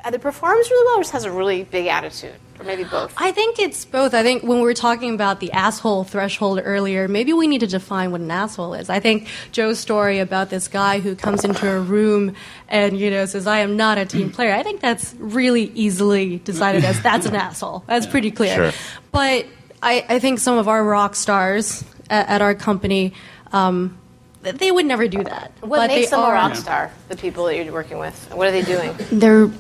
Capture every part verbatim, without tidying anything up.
either performs really well or just has a really big attitude, or maybe both? I think it's both. I think when we were talking about the asshole threshold earlier, maybe we need to define what an asshole is. I think Joe's story about this guy who comes into a room and, you know, says, I am not a team player, I think that's really easily decided as that's an asshole. That's yeah, pretty clear. Sure. But I, I think some of our rock stars at, at our company, um, they would never do that. What but makes they them are, a rock star, the people that you're working with? What are they doing? They're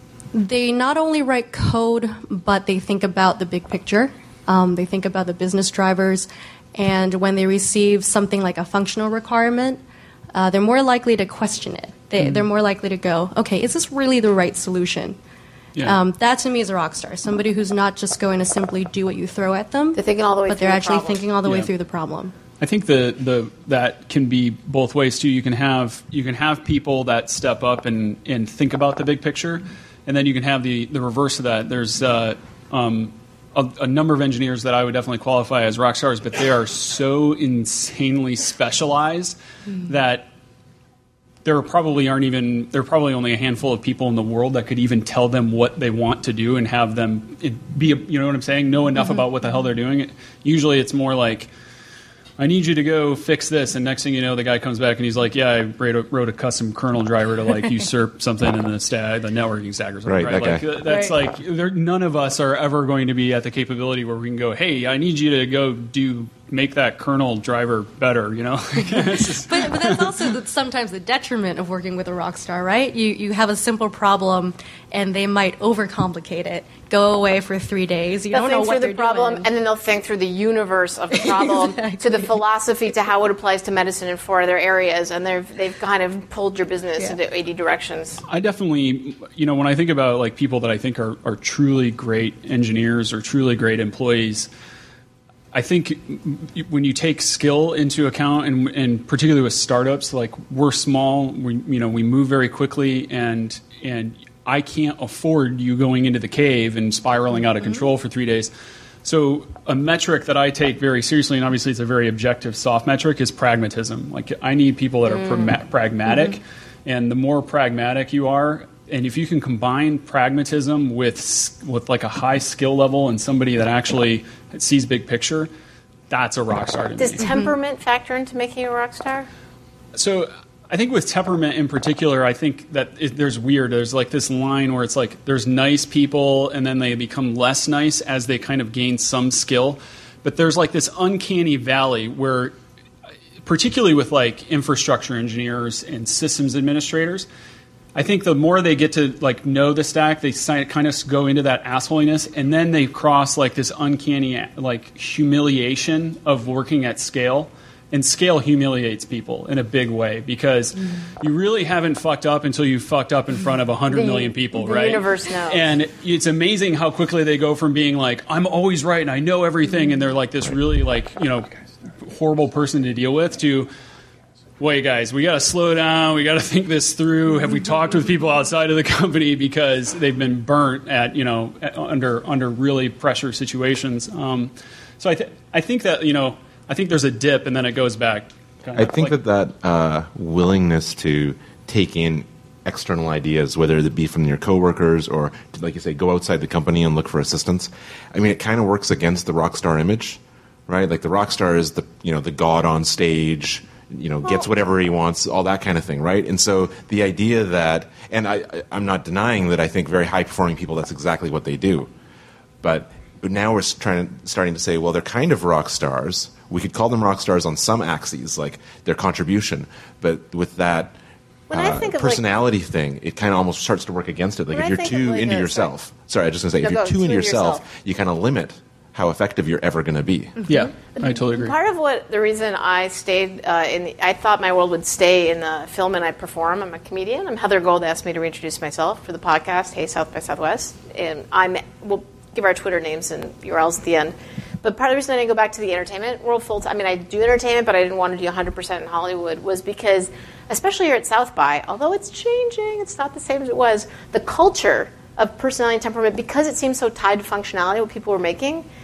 They not only write code, but they think about the big picture. Um, they think about the business drivers. And when they receive something like a functional requirement, uh, they're more likely to question it. They, mm-hmm. They're more likely to go, okay, is this really the right solution? Yeah. Um, that, to me, is a rock star. Somebody who's not just going to simply do what you throw at them, they're thinking all the way but through they're the actually problem. thinking all the yeah. way through the problem. I think the, the that can be both ways too. You can have you can have people that step up and, and think about the big picture, and then you can have the, the reverse of that. There's uh, um, a, a number of engineers that I would definitely qualify as rock stars, but they are so insanely specialized mm-hmm. that there probably aren't even there are probably only a handful of people in the world that could even tell them what they want to do and have them it be a, you know what I'm saying, know enough mm-hmm. about what the hell they're doing. It, usually it's more like, I need you to go fix this, and next thing you know, the guy comes back and he's like, yeah, I wrote a, wrote a custom kernel driver to like usurp something in the stack, the networking stack or something. Right, right? that Like guy. that's Right. like there, none of us are ever going to be at the capability where we can go, hey, I need you to go do make that kernel driver better, you know? just, But, but that's also the, sometimes the detriment of working with a rock star, right? You you have a simple problem, and they might overcomplicate it. Go away for three days. You They'll don't think know through what the they're problem, doing. and then they'll think through the universe of the problem, Exactly. to the philosophy, to how it applies to medicine in four other areas, and they've they've kind of pulled your business Yeah. into eighty directions. I definitely, you know, when I think about like people that I think are, are truly great engineers or truly great employees, I think when you take skill into account, and, and particularly with startups, like we're small, we you know we move very quickly, and and I can't afford you going into the cave and spiraling out of control for three days. So a metric that I take very seriously, and obviously it's a very objective, soft metric, is pragmatism. Like I need people that are Mm. pra- pragmatic, mm-hmm. and the more pragmatic you are, and if you can combine pragmatism with with like a high skill level and somebody that actually sees big picture, that's a rock star to Does me. temperament factor into making you a rock star? So I think with temperament in particular, I think that it, there's weird. There's like this line where it's like there's nice people and then they become less nice as they kind of gain some skill. But there's like this uncanny valley where, particularly with like infrastructure engineers and systems administrators, I think the more they get to like know the stack, they kind of go into that assholiness, and then they cross like this uncanny like humiliation of working at scale. And scale humiliates people in a big way because mm. you really haven't fucked up until you fucked up in front of one hundred the, million people, the right? The universe knows. And it's amazing how quickly they go from being like, I'm always right and I know everything, and they're like this really like, you know, horrible person to deal with, to, wait, guys, we got to slow down. We got to think this through. Have we talked with people outside of the company because they've been burnt at, you know, at, under under really pressure situations? Um, so I, th- I think that, you know, I think there's a dip and then it goes back. I think like, that that uh, willingness to take in external ideas, whether it be from your coworkers or, to, like you say, go outside the company and look for assistance. I mean, it kind of works against the rock star image, right? Like the rock star is the, you know, the god on stage, you know, gets whatever he wants, all that kind of thing, right? And so the idea that, and I, I, I'm not denying that I think very high-performing people, that's exactly what they do. But now we're trying, starting to say, well, they're kind of rock stars. We could call them rock stars on some axes, like their contribution. But with that When I uh, think of, personality like, thing, it kind of almost starts to work against it. Like when if I you're think too of like into a- yourself. Sorry, I was just going to say, No, if you're go, too into into yourself, yourself. you kind of limit how effective you're ever going to be. Yeah, I totally agree. Part of what the reason I stayed uh, in, the, I thought my world would stay in the film and I perform. I'm a comedian. I'm Heather Gold asked me to reintroduce myself for the podcast. Hey, South by Southwest, and I'm. We'll give our Twitter names and U R Ls at the end. But part of the reason I didn't go back to the entertainment world full time, I mean, I do entertainment, but I didn't want to do one hundred percent in Hollywood, was because, especially here at South by, although it's changing, it's not the same as it was, the culture of personality and temperament, because it seems so tied to functionality, what people were making,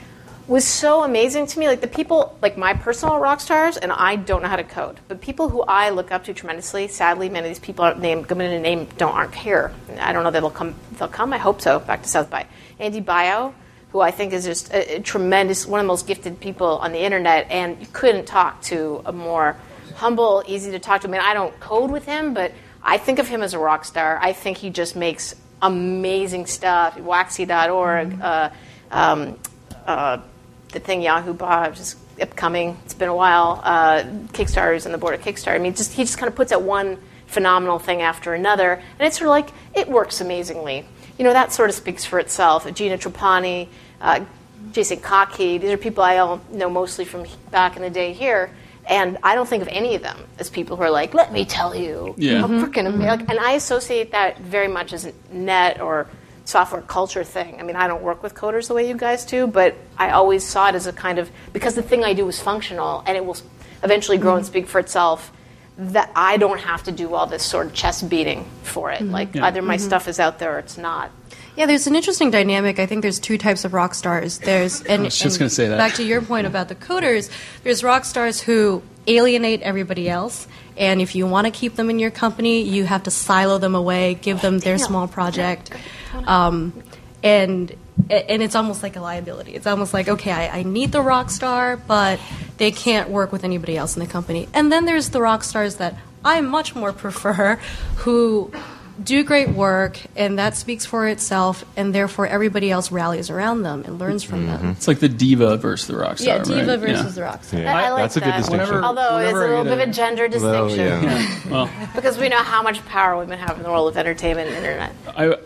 was so amazing to me. Like the people, like my personal rock stars, and I don't know how to code, but people who I look up to tremendously. Sadly, many of these people aren't named. I'm going to name don't aren't here. I don't know that they'll come. They'll come. I hope so. Back to South by Andy Baio, who I think is just a, a tremendous, one of the most gifted people on the internet, and you couldn't talk to a more humble, easy to talk to. I mean, I don't code with him, but I think of him as a rock star. I think he just makes amazing stuff. Waxy dot org, mm-hmm. uh, um, uh, the thing Yahoo bought, just upcoming. It's been a while. Uh, Kickstarter's on the board of Kickstarter. I mean, just he just kind of puts out one phenomenal thing after another, and it's sort of like it works amazingly. You know, that sort of speaks for itself. Gina Trapani, uh, Jason Cockey, these are people I all know mostly from back in the day here. And I don't think of any of them as people who are like, let me tell you. Yeah. How freaking amazing. And I associate that very much as a net or software culture thing. I mean, I don't work with coders the way you guys do, but I always saw it as a kind of, because the thing I do is functional and it will eventually grow and speak for itself, that I don't have to do all this sort of chest beating for it. Like Yeah. either my stuff is out there or it's not. Yeah, there's an interesting dynamic. I think there's two types of rock stars. There's and, I was just and gonna say that. Back to your point about the coders, there's rock stars who alienate everybody else, and if you want to keep them in your company, you have to silo them away, give them their small project, um, and and it's almost like a liability. It's almost like, okay, I, I need the rock star, but they can't work with anybody else in the company. And then there's the rock stars that I much more prefer, who do great work, and that speaks for itself, and therefore everybody else rallies around them and learns from them. It's like the diva versus the rock star, Yeah, diva right? versus Yeah. the rock star. Yeah. I, I like That's a good that. distinction. Whenever- Although it's a whenever I little get bit of a- a gender Well, distinction. yeah. Well, Because we know how much power women have in the world of entertainment and internet. I,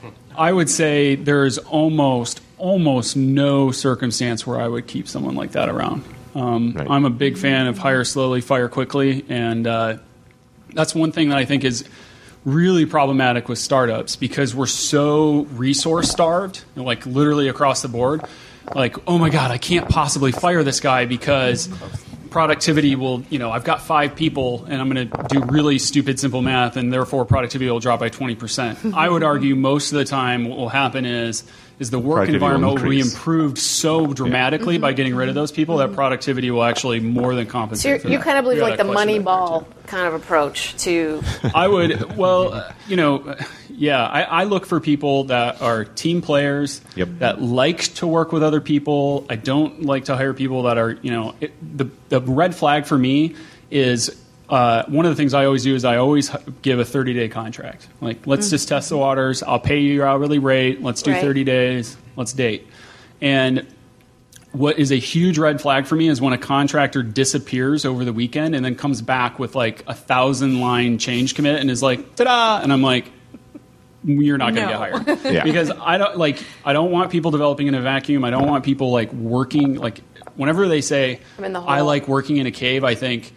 I would say there's almost almost no circumstance where I would keep someone like that around. Um, Right. I'm a big fan of hire slowly, fire quickly, and uh, that's one thing that I think is really problematic with startups because we're so resource starved, you know, like literally across the board. Like, oh my God, I can't possibly fire this guy because productivity will, you know, I've got five people and I'm going to do really stupid, simple math, and therefore productivity will drop by twenty percent. I would argue most of the time what will happen is is the work Productivity will environment will be increase. improved so dramatically by getting rid of those people that productivity will actually more than So compensate you're, for you that. kind of believe We like got the a question money back there, ball too. kind of approach to. I would, well, uh, you know, yeah, I, I look for people that are team players, Yep. that like to work with other people. I don't like to hire people that are, you know, it, the, the red flag for me is uh, one of the things I always do is I always h- give a thirty-day contract. Like, let's just test the waters. I'll pay you your hourly rate. Let's do Right. thirty days. Let's date. And what is a huge red flag for me is when a contractor disappears over the weekend and then comes back with like a thousand line change commit and is like, ta-da! And I'm like, you're not going to No. get hired. Yeah. Because I don't like, I don't want people developing in a vacuum. I don't want people like working, like whenever they say, I'm in the I hole. like working in a cave, I think,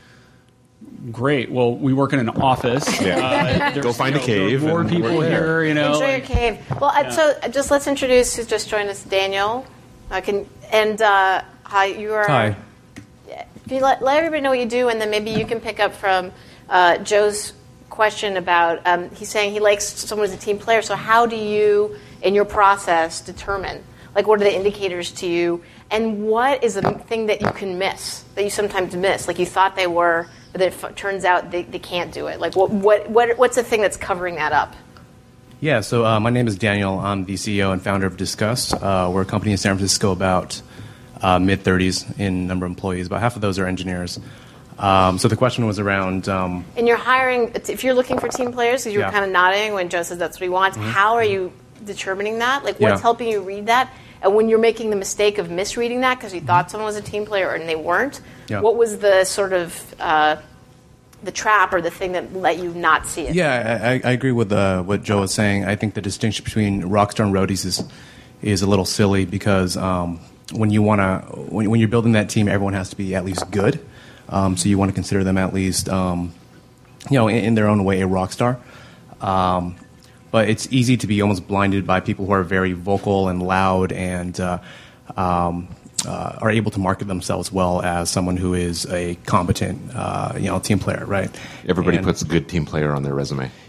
great. Well, we work in an office. Yeah. Uh, there's, Go find you a know, there are cave more and people work there. here, you know. Enjoy your like- cave. Well, uh, so uh, just let's introduce who's just joined us, Daniel. I can and uh, hi, you are. Hi. If you let, let everybody know what you do, and then maybe you can pick up from uh, Joe's question about. Um, he's saying he likes someone who's a team player. So how do you, in your process, determine? Like, what are the indicators to you, and what is the thing that you can miss that you sometimes miss? Like you thought they were, but it f- turns out they, they can't do it. Like, what what what what's the thing that's covering that up? Yeah, so uh, my name is Daniel. I'm the C E O and founder of Discuss. Uh, we're a company in San Francisco, about uh, mid-thirties in number of employees. About half of those are engineers. Um, so the question was around... Um, And you're hiring, if you're looking for team players, because you were Yeah. kind of nodding when Joe said that's what he wants, how are you determining that? Like, what's Yeah. helping you read that? And when you're making the mistake of misreading that because you thought someone was a team player and they weren't, Yeah. what was the sort of uh, the trap or the thing that let you not see it? yeah, I, I agree with uh, what Joe was saying. I think the distinction between rockstar and roadies is, is a little silly because um, when you want to, when, when you're building that team, everyone has to be at least good. Um, so you want to consider them at least, um, you know, in, in their own way, a rock star. Um, but it's easy to be almost blinded by people who are very vocal and loud and uh, um, uh, are able to market themselves well as someone who is a competent, uh, you know, team player, right? Everybody And- puts a good team player on their resume.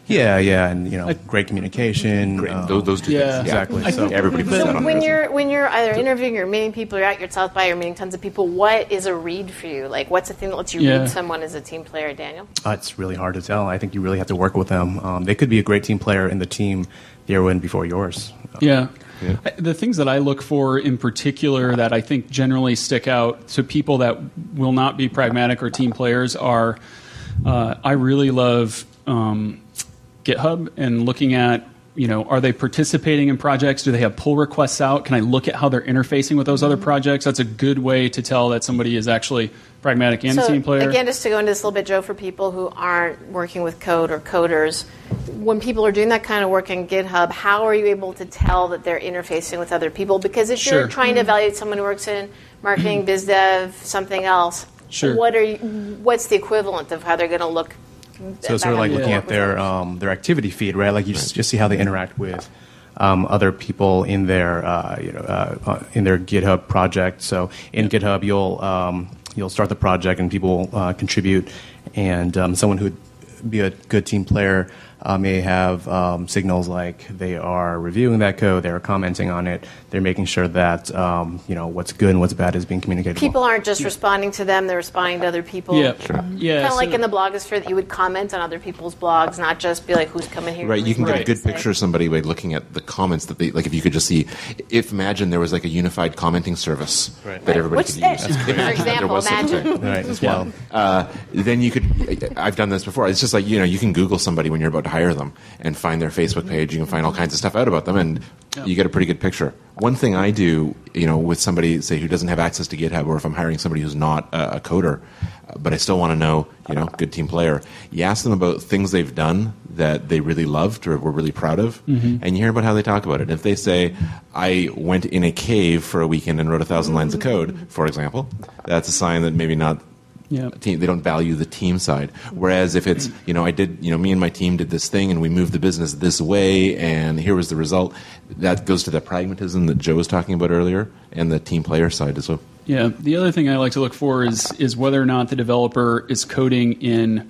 Yeah, yeah, and you know, great communication. Great. um, those, those two yeah. things. Exactly. I think So- everybody puts So that on when there. you're when you're either interviewing or meeting people, you're at your South by, you're meeting tons of people. What is a read for you? Like, what's the thing that lets you Yeah. read someone as a team player, Daniel? Uh, it's really hard to tell. I think you really have to work with them. Um, they could be a great team player in the team they were in before yours. Yeah. Yeah. I- The things that I look for in particular that I think generally stick out to people that will not be pragmatic or team players are uh, I really love um, GitHub and looking at, you know, are they participating in projects? Do they have pull requests out? Can I look at how they're interfacing with those other projects? That's a good way to tell that somebody is actually pragmatic and a So team player. again, just to go into this a little bit, Joe, for people who aren't working with code or coders, when people are doing that kind of work in GitHub, how are you able to tell that they're interfacing with other people? Because if Sure. you're trying to evaluate someone who works in marketing, biz dev, something else, Sure. what are you, what's the equivalent of how they're going to look? So it's sort of like Yeah. looking at their um, their activity feed, right? Like you just, just see how they interact with um, other people in their uh, you know uh, uh, in their GitHub project. So in GitHub, you'll um, you'll start the project and people uh, contribute, and um, someone who'd be a good team player uh, may have um, signals like they are reviewing that code, they are commenting on it, they're making sure that um, you know what's good and what's bad is being communicated. People well. aren't just responding to them; they're responding to other people. yeah. Yeah. Kind of so- like in the blogosphere that you would comment on other people's blogs, not just be like, "Who's coming here?" Right, you can who's get a what good to say. picture of somebody by looking at the comments that they like. If you could just see, if imagine there was like a unified commenting service Right. that everybody Which, could eh, use. for Imagine that there example, was such a thing. imagine. Right, it's wild. Uh, then you could. I've done this before. It's just like you know, you can Google somebody when you're about to hire them and find their Facebook page. You can find all kinds of stuff out about them, and you get a pretty good picture. One thing I do, you know, with somebody say who doesn't have access to GitHub, or if I'm hiring somebody who's not a, a coder, uh, but I still want to know, you know, good team player. You ask them about things they've done that they really loved or were really proud of, Mm-hmm. and you hear about how they talk about it. If they say, "I went in a cave for a weekend and wrote a thousand lines of code," for example, that's a sign that maybe not. Yeah. Team, they don't value the team side. Whereas if it's, you know, I did, you know, me and my team did this thing and we moved the business this way and here was the result, that goes to the pragmatism that Joe was talking about earlier and the team player side as well. Yeah. The other thing I like to look for is is whether or not the developer is coding in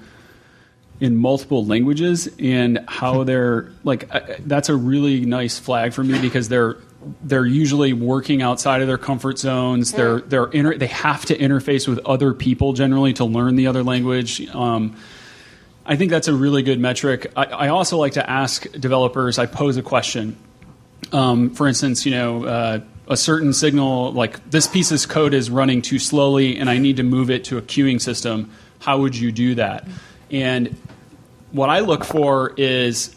in multiple languages and how they're like. I, that's a really nice flag for me because they're they're usually working outside of their comfort zones. They're they're inter- they have to interface with other people generally to learn the other language. Um, I think that's a really good metric. I, I also like to ask developers. I pose a question. Um, for instance, you know, uh, a certain signal, like this piece of code is running too slowly and I need to move it to a queuing system. How would you do that? And what I look for is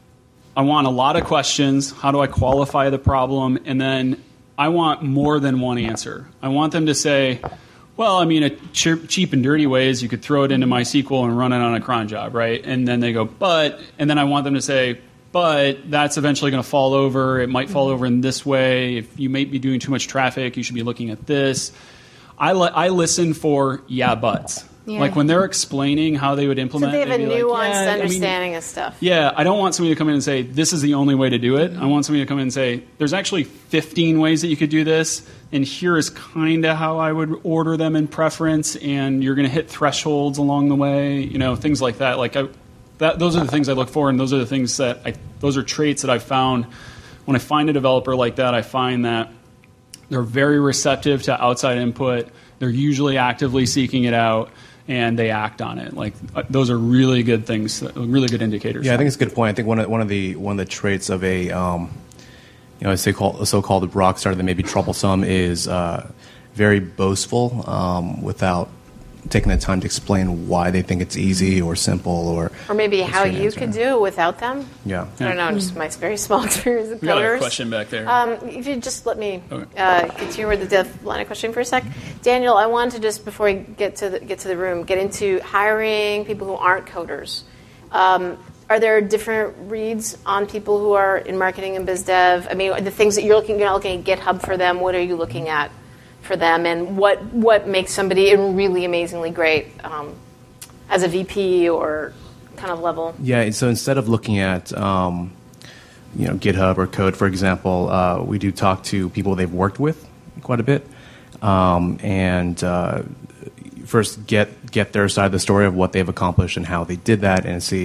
I want a lot of questions. How do I qualify the problem? And then I want more than one answer. I want them to say, well, I mean, a cheap and dirty way is you could throw it into MySQL and run it on a cron job, right? And then they go, but, and then I want them to say, but that's eventually going to fall over. It might fall over in this way. If you may be doing too much traffic, you should be looking at this. I, li- I listen for yeah, buts. Yeah. Like when they're explaining how they would So implement. they have a they'd be nuanced like, yeah, I mean, understanding of stuff. yeah, I don't want somebody to come in and say, this is the only way to do it. I want somebody to come in and say, there's actually fifteen ways that you could do this, and here is kind of how I would order them in preference, and you're going to hit thresholds along the way, you know, things like that. Like I, that, those are the things I look for, and those are the things that I, those are traits that I've found. When I find a developer like that, I find that they're very receptive to outside input. They're usually actively seeking it out. And they act on it. Like uh, those are really good things, really good indicators. Yeah, I think it's a good point. I think one of one of the one of the traits of a um, you know, a so-called, a so-called rock star that may be troublesome is uh, very boastful um, without taking the time to explain why they think it's easy or simple or Or maybe how straight you answer. could do it without them. Yeah. I don't know, just my very small experience with We got a coders. question back there. Um, if you just let me Okay. uh, continue with the dev line of questioning for a sec. Daniel, I wanted to just, before we get to the, get to the room, get into hiring people who aren't coders. Um, are there different reads on people who are in marketing and biz dev? I mean, the things that you're looking, you're not looking at GitHub for them. What are you looking at for them? And what, what makes somebody really amazingly great um, as a V P or kind of level? Yeah, so instead of looking at um, you know GitHub or code, for example, uh, we do talk to people they've worked with quite a bit, um, and uh, first get get their side of the story of what they've accomplished and how they did that, and see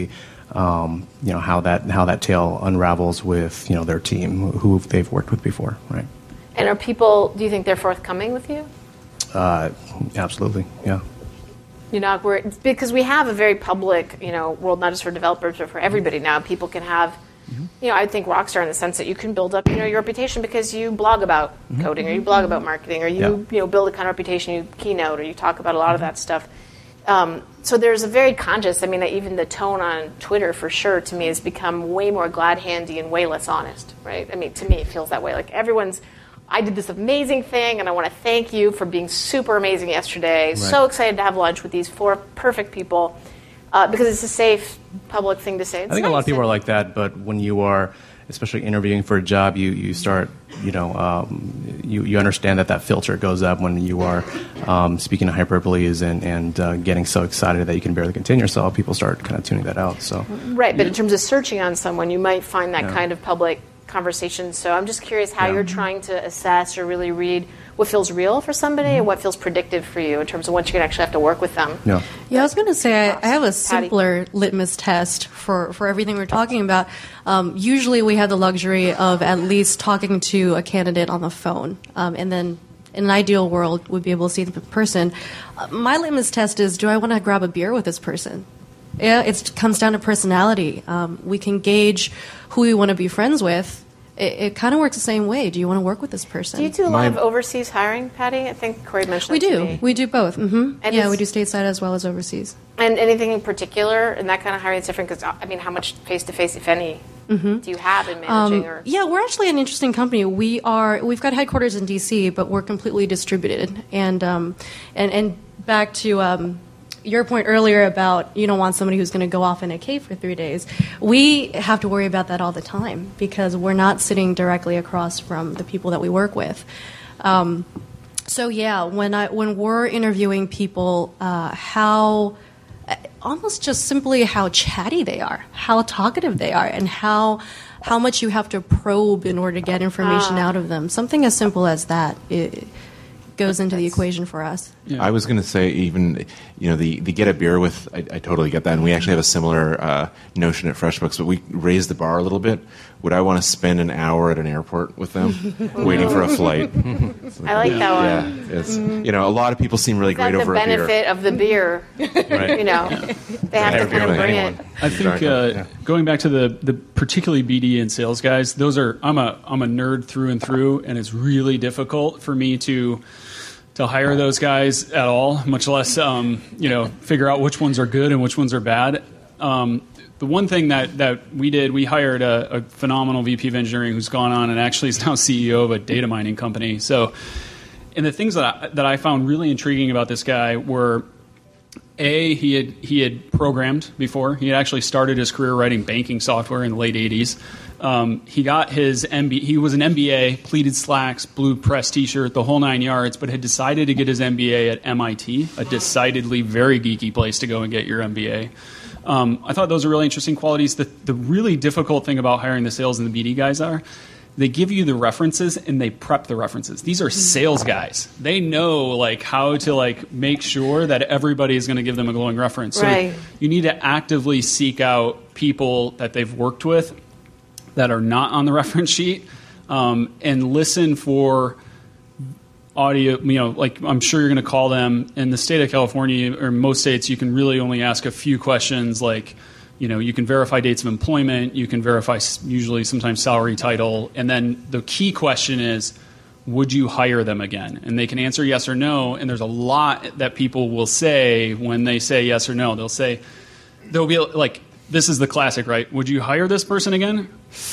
um, you know, how that how that tale unravels with, you know, their team, who they've worked with before, right? And are people, do you think they're forthcoming with you? Uh, absolutely, yeah. You know, we're, because we have a very public, you know, world, not just for developers, but for everybody now. People can have, mm-hmm. you know, I think Rockstar in the sense that you can build up, you know, your reputation because you blog about mm-hmm. coding, or you blog about marketing, or you, yeah. you know, build a kind of reputation, you keynote, or you talk about a lot mm-hmm. of that stuff. Um, so there's a very conscious, I mean, even the tone on Twitter, for sure, to me, has become way more glad-handy and way less honest, right? I mean, to me, it feels that way. Like, everyone's, I did this amazing thing, and I want to thank you for being super amazing yesterday. Right. So excited to have lunch with these four perfect people, uh, because it's a safe, public thing to say. It's I think nice. a lot of people are like that, but when you are, especially interviewing for a job, you, you start, you know, um, you, you understand that that filter goes up when you are um, speaking in hyperboles and, and uh, getting so excited that you can barely contain yourself. People start kind of tuning that out. So Right, but yeah. in terms of searching on someone, you might find that yeah. kind of public conversation. So I'm just curious how yeah. you're trying to assess or really read what feels real for somebody mm-hmm. and what feels predictive for you in terms of what you're going to actually have to work with them. Yeah, yeah I was going to say I, I have a simpler Patty. litmus test for, for everything we're talking about. Um, usually we have the luxury of at least talking to a candidate on the phone, um, and then in an ideal world we'd be able to see the person. Uh, my litmus test is, do I want to grab a beer with this person? Yeah, it comes down to personality. Um, we can gauge who we want to be friends with. It, it kind of works the same way. Do you want to work with this person? Do you do a lot My, of overseas hiring, Patty? I think Corey mentioned we that do. to me. We do both. Mm-hmm. And yeah, we do stateside as well as overseas. And anything in particular in that kind of hiring is different? Because, I mean, how much face-to-face, if any, mm-hmm. do you have in managing? Um, or? Yeah, we're actually an interesting company. We are, we've got headquarters in D C, but we're completely distributed. And, um, and, and back to... Um, your point earlier about you don't want somebody who's going to go off in a cave for three days. We have to worry about that all the time because we're not sitting directly across from the people that we work with. Um, so yeah, when I when we're interviewing people, uh, how almost just simply how chatty they are, how talkative they are, and how how much you have to probe in order to get information ah. out of them. Something as simple as that. It, goes into the equation for us. Yeah. I was going to say, even, you know, the, the get a beer with, I, I totally get that, and we actually have a similar uh, notion at FreshBooks, but we raised the bar a little bit. Would I want to spend an hour at an airport with them, waiting for a flight? I like that one. Yeah, it's, you know, a lot of people seem really That's great over a beer. the benefit of the beer. Right. You know, yeah. they have to kind of bring it. I think uh, yeah. going back to the, the particularly B D and sales guys, those are I'm a I'm a nerd through and through, and it's really difficult for me to. to hire those guys at all, much less, um, you know, figure out which ones are good and which ones are bad. Um, the one thing that, that we did, we hired a, a phenomenal V P of engineering who's gone on and actually is now C E O of a data mining company. So, and the things that I, that I found really intriguing about this guy were, A, he had he had programmed before. He had actually started his career writing banking software in the late eighties. Um, he got his M B A. He was an M B A, pleated slacks, blue press T-shirt, the whole nine yards, but had decided to get his M B A at M I T, a decidedly very geeky place to go and get your M B A. Um, I thought those are really interesting qualities. The, the really difficult thing about hiring the sales and the B D guys are they give you the references and they prep the references. These are sales guys. They know like how to like make sure that everybody is going to give them a glowing reference. So right. you need to actively seek out people that they've worked with that are not on the reference sheet, um, and listen for audio, you know, like I'm sure you're going to call them. In the state of California, or most states, you can really only ask a few questions like, you know, you can verify dates of employment, you can verify usually sometimes salary, title, and then the key question is, would you hire them again? And they can answer yes or no, and there's a lot that people will say when they say yes or no. They'll say, they'll be like, this is the classic, right? Would you hire this person again?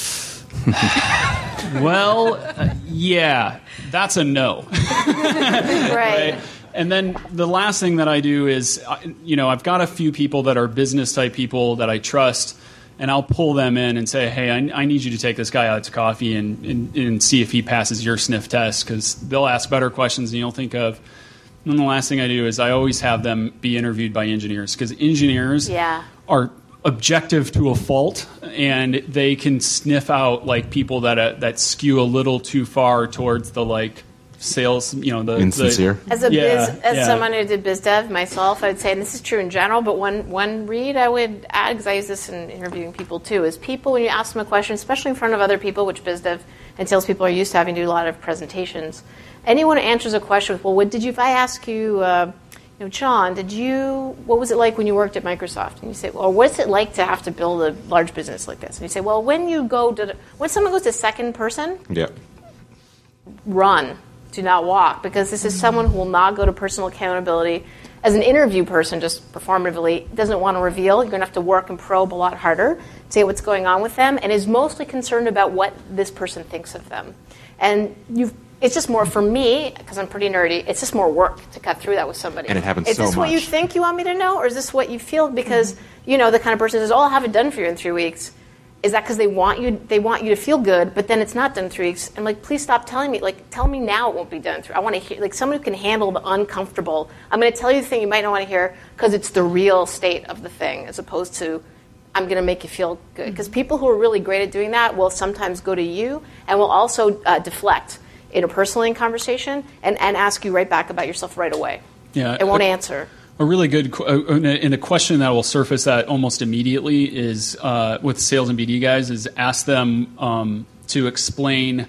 Well, uh, yeah, that's a no. Right. Right. And then the last thing that I do is, you know, I've got a few people that are business type people that I trust, and I'll pull them in and say, hey, I, I need you to take this guy out to coffee and, and, and see if he passes your sniff test, because they'll ask better questions than you'll think of. And then the last thing I do is I always have them be interviewed by engineers, because engineers yeah. are objective to a fault, and they can sniff out like people that uh, that skew a little too far towards the like sales, you know, the insincere. The, As a yeah, biz, as yeah. someone who did biz dev myself, I would say, and this is true in general, but one one read I would add, because I use this in interviewing people too, is people, when you ask them a question, especially in front of other people, which biz dev and salespeople are used to having to do a lot of presentations, anyone who answers a question with, well, what did you, if I ask you, uh, you know, John, did you, what was it like when you worked at Microsoft? And you say, well, what's it like to have to build a large business like this? And you say, well, when you go to, the, when someone goes to second person, Yeah. run. Do not walk, because this is someone who will not go to personal accountability. As an interview person, just performatively, doesn't want to reveal. You're going to have to work and probe a lot harder to see what's going on with them, and is mostly concerned about what this person thinks of them. And you've, it's just more, for me, because I'm pretty nerdy, it's just more work to cut through that with somebody. And it happens is so this what you much. think you want me to know, or is this what you feel? Because, you know, the kind of person who says, oh, I'll have it done for you in three weeks. Is that because they want you? They want you to feel good, but then it's not done in three weeks. I'm like, please stop telling me. Like, tell me now it won't be done in three. I want to hear, like, someone who can handle the uncomfortable. I'm going to tell you the thing you might not want to hear because it's the real state of the thing, as opposed to I'm going to make you feel good. Because people who are really great at doing that will sometimes go to you and will also uh, deflect interpersonally in conversation and, and ask you right back about yourself right away. Yeah, it won't a, answer. A really good, qu- uh, and a question that will surface that almost immediately is uh, with sales and B D guys is ask them um, to explain,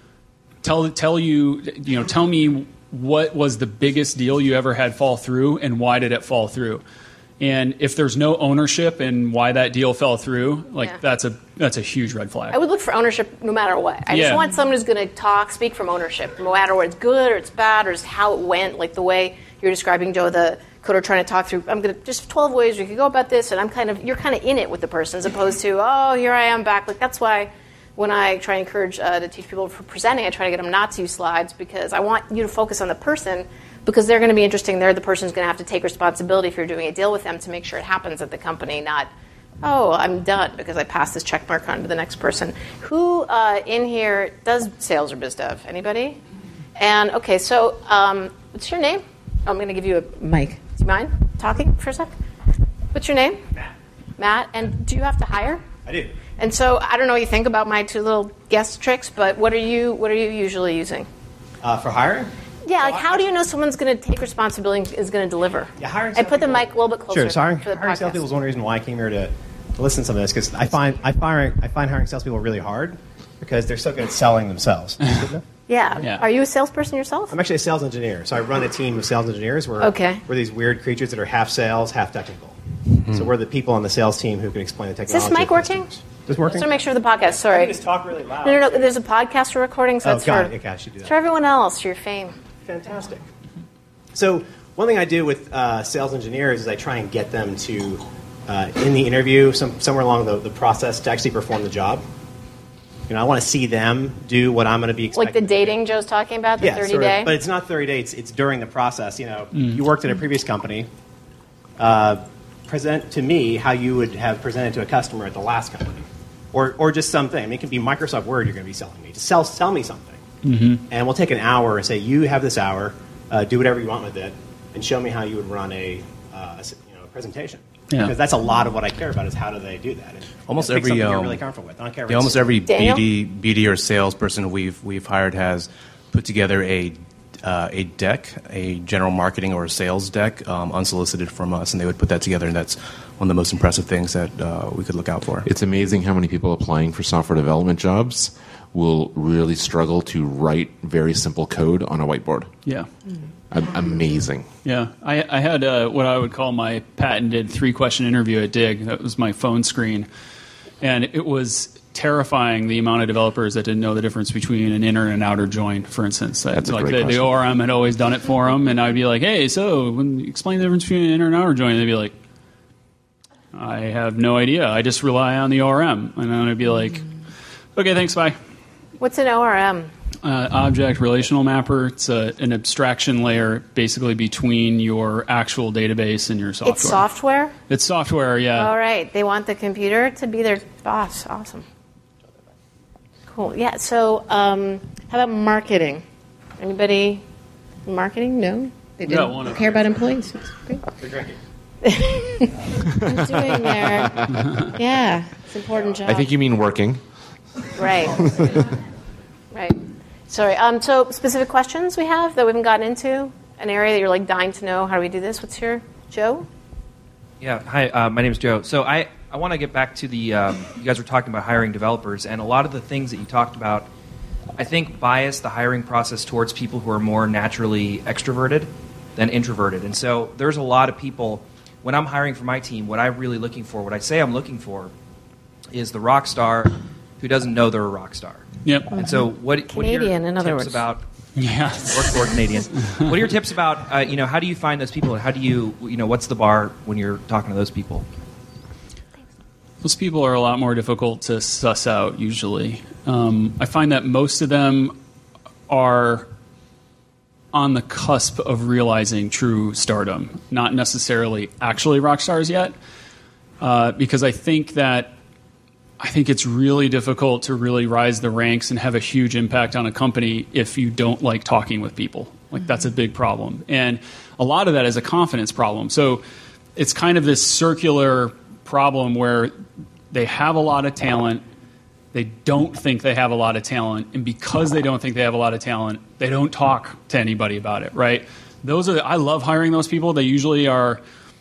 tell tell you, you know, tell me what was the biggest deal you ever had fall through and why did it fall through. And if there's no ownership in why that deal fell through, like Yeah. that's a that's a huge red flag. I would look for ownership no matter what. I Yeah. just want someone who's going to talk, speak from ownership, no matter whether it's good or it's bad or just how it went, like the way you're describing, Joe, the coder trying to talk through. I'm going to just twelve ways we could go about this, and I'm kind of you're kind of in it with the person as opposed to oh here I am back. Like that's why when I try and encourage uh, to teach people for presenting, I try to get them not to use slides because I want you to focus on the person. Because they're going to be interesting. They're the person who's going to have to take responsibility if you're doing a deal with them to make sure it happens at the company, not, oh, I'm done because I passed this check mark on to the next person. Who uh, in here does sales or biz dev? Anybody? And, okay, so um, what's your name? Oh, I'm going to give you a mic. Do you mind talking for a sec? What's your name? Matt. Matt. And do you have to hire? I do. And so I don't know what you think about my two little guest tricks, but what are you, what are you usually using? Uh, for hiring? Yeah, So like how I- do you know someone's going to take responsibility and is going to deliver? Yeah, hiring. And put the salespeople- mic a little bit closer. Sure. So hiring, for the hiring podcast. salespeople is one reason why I came here to, to listen to some of this because I find I find I find hiring salespeople really hard because they're so good at selling themselves. Yeah. Yeah. Are you a salesperson yourself? I'm actually a sales engineer, so I run a team of sales engineers. We're, Okay. we're these weird creatures that are half sales, half technical. So we're the people on the sales team who can explain the Is technology. this mic to working? customers. Is this working? Just to make sure the podcast. I Sorry. can just talk really loud. No, no, no. There's a podcast we're recording, so Oh, it's got for, it. Okay, I should do that. it's for everyone else, for your fame. Fantastic. So one thing I do with uh, sales engineers is I try and get them to, uh, in the interview, some, somewhere along the, the process, to actually perform the job. You know, I want to see them do what I'm going to be expecting. Like the them to do. dating Joe's talking about, the Yeah, thirty sort of, day. but it's not thirty days. It's during the process. You know, you worked at a previous company. Uh, present to me how you would have presented to a customer at the last company, or or just something. I mean, it can be Microsoft Word. You're going to be selling me. Just sell sell me something, mm-hmm. and we'll take an hour and say you have this hour. Uh, do whatever you want with it, and show me how you would run a, uh, a s- you know a presentation. Yeah. Because that's a lot of what I care about is how do they do that. And, Almost you know, pick every, something you're um, really comfortable with. I don't care. if Yeah, it's- almost every Daniel? B D, B D or salesperson we've we've hired has put together a uh, a deck, a general marketing or a sales deck, um, unsolicited from us, and they would put that together, and that's one of the most impressive things that uh, we could look out for. It's amazing how many people applying for software development jobs will really struggle to write very simple code on a whiteboard. Yeah. Am- Amazing. Yeah, I, I had uh, what I would call my patented three-question interview at Dig. That was my phone screen, and it was terrifying the amount of developers that didn't know the difference between an inner and an outer join, for instance. That's a like great the, the question. O R M had always done it for them, and I'd be like, "Hey, so when you explain the difference between an inner and outer join," they'd be like, "I have no idea. I just rely on the O R M," and then I'd be like, "Okay, thanks, bye." What's an O R M? Uh, object relational mapper. It's a, an abstraction layer basically between your actual database and your software. It's software? It's software, yeah. All right. They want the computer to be their boss. Awesome. Cool. Yeah. So, um, how about marketing? Anybody in marketing? No? They got didn't one up care there. about employees. That's great. They're drinking. I'm doing there. Yeah. It's an important job. I think you mean working. Right. Right. Sorry. Um, so specific questions we have that we haven't gotten into? An area that you're like dying to know? How do we do this? What's your, Joe? Yeah. Hi. Uh, my name is Joe. So I, I want to get back to the. Um, you guys were talking about hiring developers, and a lot of the things that you talked about, I think, bias the hiring process towards people who are more naturally extroverted than introverted. And so there's a lot of people. When I'm hiring for my team, what I'm really looking for, what I say I'm looking for, is the rock star who doesn't know they're a rock star. Yep. And so what, what are your Canadian, in other tips words. about? Yeah. Or, or Canadian. What are your tips about? Uh, you know, how do you find those people? How do you, you know, what's the bar when you're talking to those people? Those people are a lot more difficult to suss out usually. Um, I find that most of them are on the cusp of realizing true stardom, not necessarily actually rock stars yet, uh, because I think that I think it's really difficult to really rise the ranks and have a huge impact on a company if you don't like talking with people. Like, that's a big problem. And a lot of that is a confidence problem. So it's kind of this circular problem where they have a lot of talent, they don't think they have a lot of talent, and because they don't think they have a lot of talent, they don't talk to anybody about it, right? Those are the, I love hiring those people. They usually are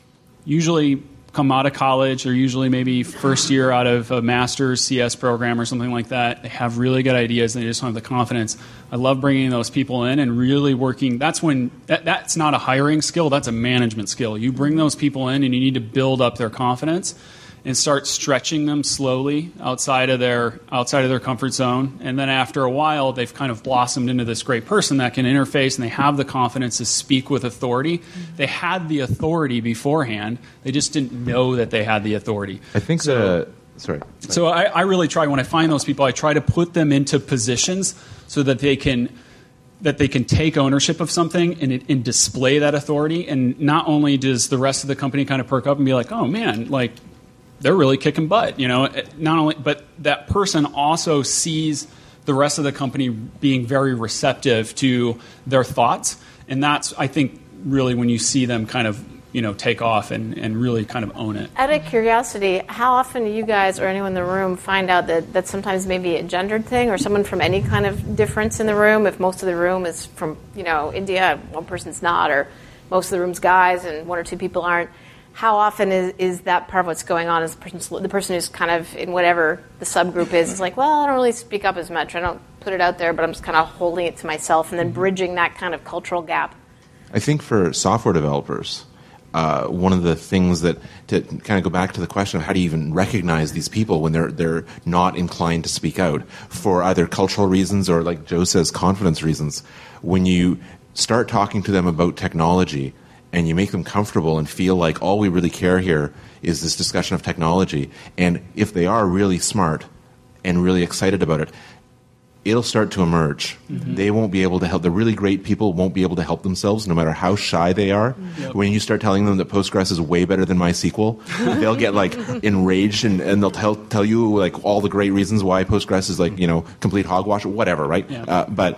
usually come out of college. They're usually maybe first year out of a master's C S program or something like that. They have really good ideas and they just don't have the confidence. I love bringing those people in and really working. That's when that, that's not a hiring skill. That's a management skill. You bring those people in and you need to build up their confidence and start stretching them slowly outside of their outside of their comfort zone. And then after a while, they've kind of blossomed into this great person that can interface, and they have the confidence to speak with authority. Mm-hmm. They had the authority beforehand. They just didn't know that they had the authority. I think so. the sorry. So I, I really try, when I find those people, I try to put them into positions so that they can that they can take ownership of something and, and display that authority. And not only does the rest of the company kind of perk up and be like, oh man, like, they're really kicking butt, you know. Not only, but that person also sees the rest of the company being very receptive to their thoughts, and that's, I think, really when you see them kind of, you know, take off and, and really kind of own it. Out of curiosity, how often do you guys or anyone in the room find out that that's sometimes maybe a gendered thing, or someone from any kind of difference in the room? If most of the room is from, you know, India, one person's not, or most of the room's guys and one or two people aren't. How often is, is that part of what's going on? Is the person, the person who's kind of in whatever the subgroup is, is like, well, I don't really speak up as much. I don't put it out there, but I'm just kind of holding it to myself, and then bridging that kind of cultural gap. I think for software developers, uh, one of the things that, to kind of go back to the question of how do you even recognize these people when they're they're not inclined to speak out for either cultural reasons or, like Joe says, confidence reasons. When you start talking to them about technology, and you make them comfortable and feel like all we really care here is this discussion of technology. And if they are really smart and really excited about it, it'll start to emerge. Mm-hmm. They won't be able to help. The really great people won't be able to help themselves no matter how shy they are. Yep. When you start telling them that Postgres is way better than MySQL, they'll get like enraged and, and they'll tell tell you like all the great reasons why Postgres is like, you know, complete hogwash or whatever, right? Yeah. Uh, but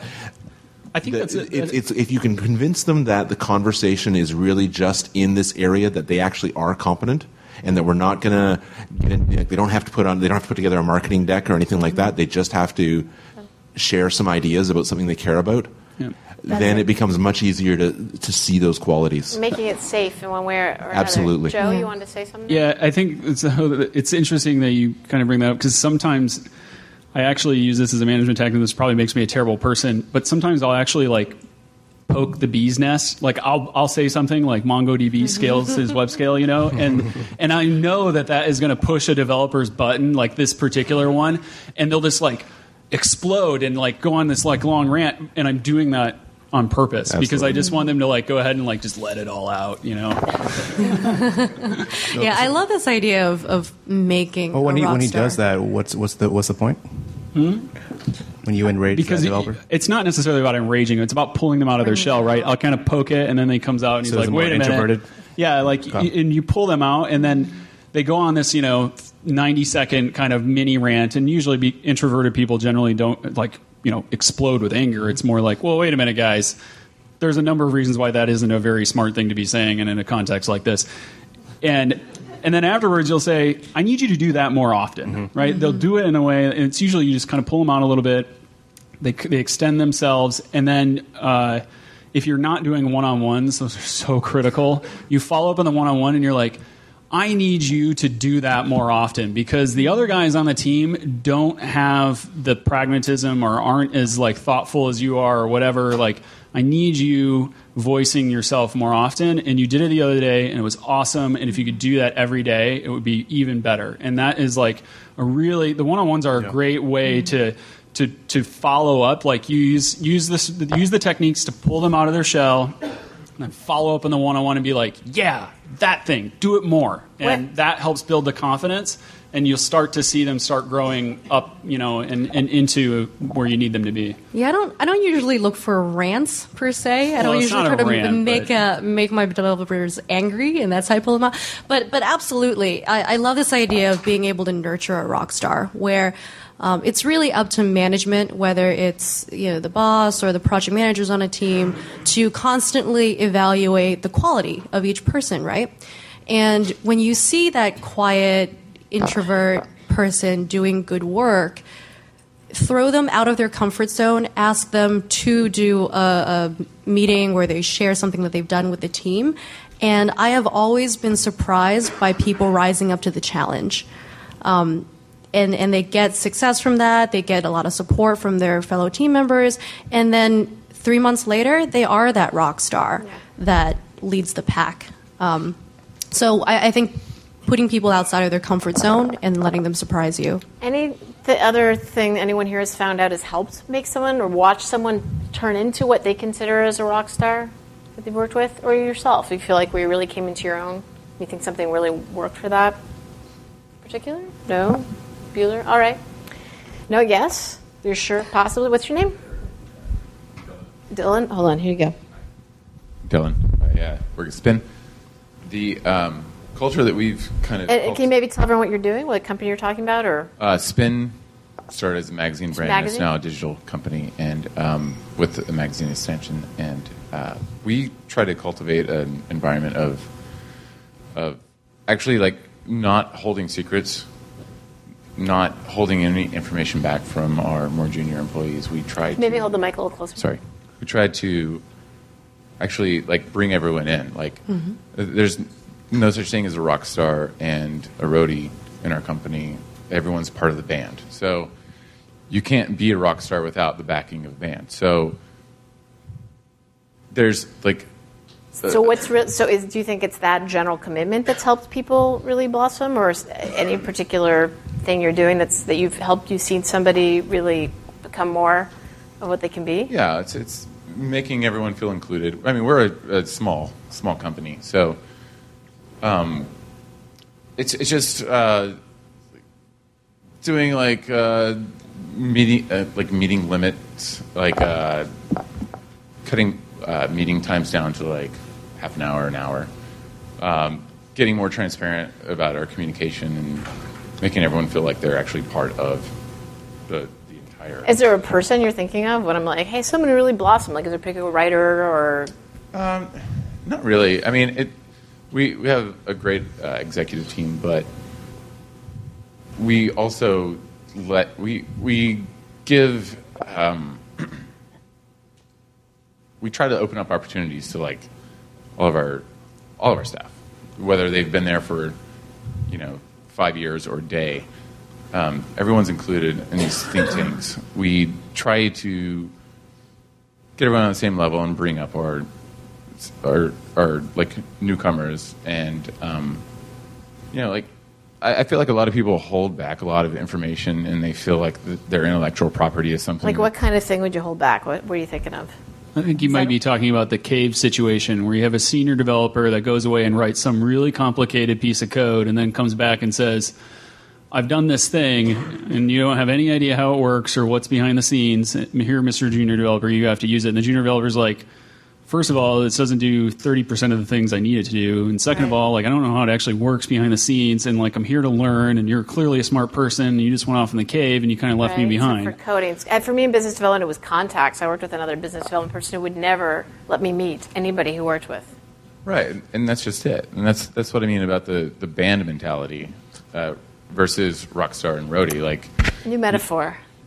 I think the, that's a, it's, it's if you can convince them that the conversation is really just in this area, that they actually are competent, and that we're not going to get in, they don't have to put on they don't have to put together a marketing deck or anything like that. They just have to share some ideas about something they care about. Yeah. Then it becomes much easier to to see those qualities. Making it safe in one way or another. Absolutely. Joe, you wanted to say something? Yeah, I think it's, it's interesting that you kind of bring that up, because sometimes I actually use this as a management tactic. This probably makes me a terrible person, but sometimes I'll actually like poke the bee's nest. Like I'll I'll say something like MongoDB scales his web scale, you know, and and I know that that is going to push a developer's button, like this particular one, and they'll just like explode and like go on this like long rant, and I'm doing that on purpose. Absolutely. Because I just want them to like go ahead and like just let it all out, you know. Yeah, I love this idea of, of making. Well, when a he rock when he star. does that, what's what's the what's the point? Hmm? When you enrage because that it, developer, it's not necessarily about enraging. It's about pulling them out of their shell, right? I'll kind of poke it, and then they comes out, and he's so like, "Wait a minute." Introverted? Yeah, like, Okay. y- and you pull them out, and then they go on this, you know, ninety second kind of mini rant, and usually be introverted people generally don't like, you know, explode with anger. It's more like, well, wait a minute, guys. There's a number of reasons why that isn't a very smart thing to be saying, and in a context like this, and. And then afterwards, you'll say, I need you to do that more often, mm-hmm. right? Mm-hmm. They'll do it in a way, and it's usually you just kind of pull them out a little bit, They they extend themselves, and then uh, if you're not doing one-on-ones, those are so critical. You follow up on the one-on-one, and you're like, I need you to do that more often because the other guys on the team don't have the pragmatism or aren't as like thoughtful as you are or whatever. Like, I need you voicing yourself more often, and you did it the other day, and it was awesome. And if you could do that every day, it would be even better. And that is like a really the one-on-ones are a yeah. great way to. To, to follow up, like use use this use the techniques to pull them out of their shell, and then follow up on the one-on-one and be like, yeah, that thing, do it more, and what? That helps build the confidence, and you'll start to see them start growing up, you know, and, and into where you need them to be. Yeah, I don't I don't usually look for rants per se. I don't well, usually try to rant, make but... uh, make my developers angry, and that's how I pull them out. But but absolutely, I, I love this idea of being able to nurture a rock star where. Um, it's really up to management, whether it's you know the boss or the project managers on a team, to constantly evaluate the quality of each person, right? And when you see that quiet, introvert person doing good work, throw them out of their comfort zone, ask them to do a, a meeting where they share something that they've done with the team. And I have always been surprised by people rising up to the challenge. Um, And, and they get success from that. They get a lot of support from their fellow team members. And then three months later, they are that rock star yeah. that leads the pack. Um, so I, I think putting people outside of their comfort zone and letting them surprise you. Any the other thing anyone here has found out has helped make someone or watch someone turn into what they consider as a rock star that they've worked with? Or yourself? You feel like we really came into your own? You think something really worked for that particular? No? Bueller? All right. No, yes? You're sure? Possibly. What's your name? Dylan. Dylan? Hold on. Here you go. Dylan. I uh, work at Spin. The um, culture that we've kind of... And, can you maybe tell everyone what you're doing, what company you're talking about? Or uh, Spin started as a magazine brand. Magazine? It's now a digital company and um, with a magazine extension. And uh, we try to cultivate an environment of, of actually like not holding secrets, not holding any information back from our more junior employees. We tried maybe to, hold the mic a little closer. Sorry. We tried to actually like bring everyone in. Like mm-hmm. there's no such thing as a rock star and a roadie in our company. Everyone's part of the band. So you can't be a rock star without the backing of the band. So there's like So what's re- so is do you think it's that general commitment that's helped people really blossom, or is any particular thing you're doing that's that you've helped you seen somebody really become more of what they can be? Yeah, it's it's making everyone feel included. I mean, we're a, a small small company, so um, it's it's just uh, doing like uh, meeting uh, like meeting limits, like uh, cutting uh, meeting times down to like half an hour, an hour, um, getting more transparent about our communication and making everyone feel like they're actually part of the, the entire... Is there a person you're thinking of when I'm like, hey, someone who really blossomed? Like, is there a particular writer or... Um, not really. I mean, it. We, we have a great uh, executive team, but we also let... We, we give... Um, we try to open up opportunities to, like, all of our all of our staff, whether they've been there for, you know, five years or a day. Um, everyone's included in these think tanks. We try to get everyone on the same level and bring up our our, our like newcomers. And um, you know, like I, I feel like a lot of people hold back a lot of information, and they feel like the, their intellectual property is something. Like, what kind of thing would you hold back? What, what are you thinking of? I think you might be talking about the cave situation where you have a senior developer that goes away and writes some really complicated piece of code and then comes back and says, I've done this thing, and you don't have any idea how it works or what's behind the scenes. Here, Mister Junior Developer, you have to use it. And the junior developer's like, first of all, this doesn't do thirty percent of the things I need it to do. And second right. of all, like I don't know how it actually works behind the scenes. And like I'm here to learn, and you're clearly a smart person. And you just went off in the cave, and you kind of left right. me behind. So for coding, and for me in business development, it was contacts. I worked with another business development person who would never let me meet anybody who worked with. Right, and that's just it. And that's that's what I mean about the, the band mentality uh, versus Rockstar and Roadie. Like new metaphor.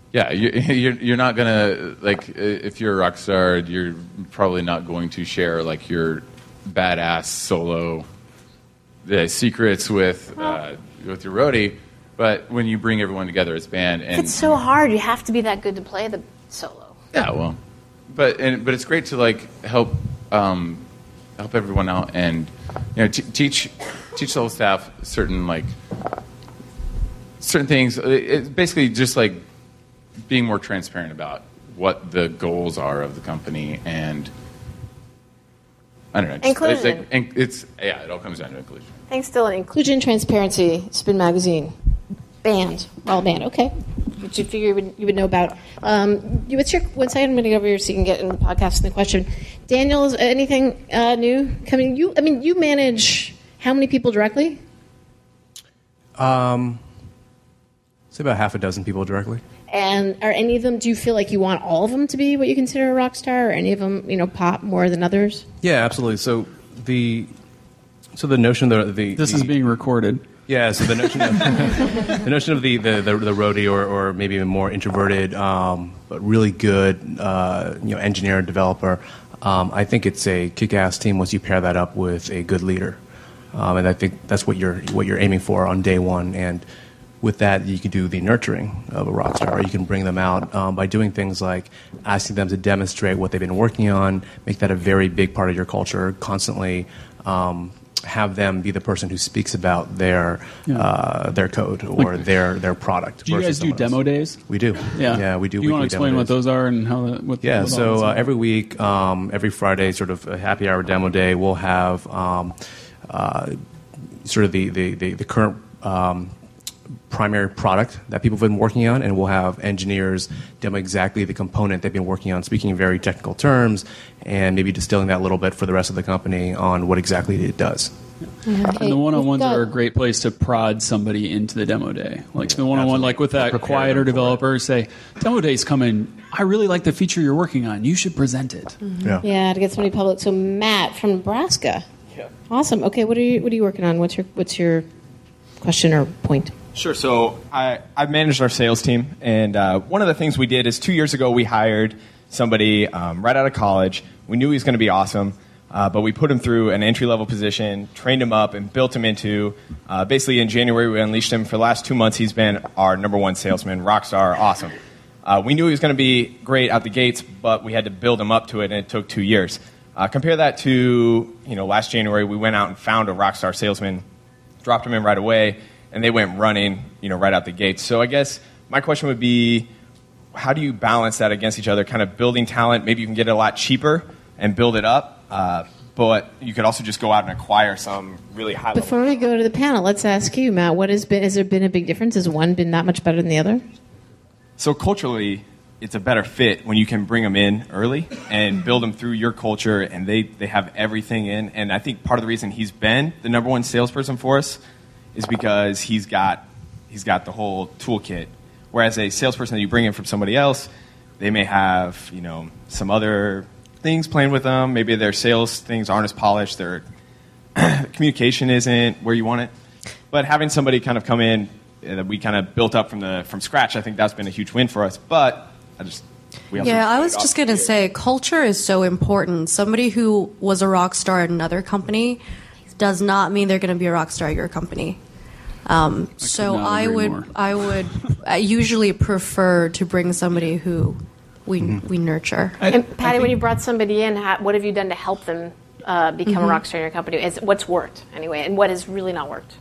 Yeah, you, you're you're not gonna like if you're a rock star, you're probably not going to share like your badass solo the secrets with uh, with your roadie. But when you bring everyone together as band, and It's so hard. You have to be that good to play the solo. yeah, well, but and but it's great to like help um, help everyone out and you know t- teach teach the whole staff certain like certain things. It's basically just like being more transparent about what the goals are of the company, and I don't know. Just, Inclusion. It's, like, and it's yeah, it all comes down to inclusion. Thanks, Dylan. Inclusion, transparency, Spin Magazine. Band. Well, band. Okay. Which you figure you would, you would know about. Um, you, what's your, one second, I'm going to go over here so you can get in the podcast and the question. Daniel, is anything uh, new coming? You, I mean, you manage how many people directly? Um, say about half a dozen people directly. And are any of them, do you feel like you want all of them to be what you consider a rock star, or any of them, you know, pop more than others? Yeah, absolutely. So the so the notion of the, the This the, is being recorded. Yeah, so the notion of the notion of the the, the, the roadie or, or maybe a more introverted um, but really good uh, you know engineer developer, um, I think it's a kick-ass team once you pair that up with a good leader, um, and I think that's what you're what you're aiming for on day one. And with that, you can do the nurturing of a rock star. You can bring them out um, by doing things like asking them to demonstrate what they've been working on, make that a very big part of your culture, constantly um, have them be the person who speaks about their Yeah. uh, their code or Like, their their product. Do you versus guys do someone else. demo days? We do. Yeah, yeah, we do. You want to weekly explain demo what days. those are and how? that- What, Yeah, what all so that's uh, about? every week, um, every Friday, sort of a happy hour demo day, we'll have um, uh, sort of the the, the, the current um, primary product that people have been working on, and we'll have engineers demo exactly the component they've been working on, speaking in very technical terms, and maybe distilling that a little bit for the rest of the company on what exactly it does. And the one-on-ones We've got- are a great place to prod somebody into the demo day. Like the one-on-one, like with that Prepare quieter them for it. developer, say, "Demo day's coming. I really like the feature you're working on. You should present it." Yeah. Yeah, to get somebody public. So Matt from Nebraska. Yeah. Awesome. Okay, what are you what are you working on? What's your what's your question or point? Sure. So I, I've managed our sales team, and uh, one of the things we did is two years ago we hired somebody um, right out of college. We knew he was going to be awesome, uh, but we put him through an entry-level position, trained him up, and built him into, uh, basically in January we unleashed him. For the last two months he's been our number one salesman, rock star, awesome. Uh, we knew he was going to be great out the gates, but we had to build him up to it, and it took two years. Uh, compare that to, you know, last January we went out and found a rock star salesman, dropped him in right away, and they went running, you know, right out the gates. So I guess my question would be, how do you balance that against each other? Kind of building talent, maybe you can get it a lot cheaper and build it up, uh, but you could also just go out and acquire some really high level. Before we go to the panel, let's ask you, Matt. What has been? Has there been a big difference? Has one been that much better than the other? So culturally, it's a better fit when you can bring them in early and build them through your culture, and they, they have everything in. And I think part of the reason he's been the number one salesperson for us is because he's got he's got the whole toolkit. Whereas a salesperson that you bring in from somebody else, they may have, you know, some other things playing with them. Maybe their sales things aren't as polished. Their communication isn't where you want it. But having somebody kind of come in uh, that we kind of built up from the from scratch, I think that's been a huge win for us. But I just we also Yeah, I was trade just off going to here. say culture is so important. Somebody who was a rock star at another company does not mean they're going to be a rock star at your company. Um, so not I agree would, more. I would I usually prefer to bring somebody who we Mm-hmm. we nurture. And Patty, when you brought somebody in, how, what have you done to help them uh, become a rock star in your company? Is, what's worked anyway, and what has really not worked?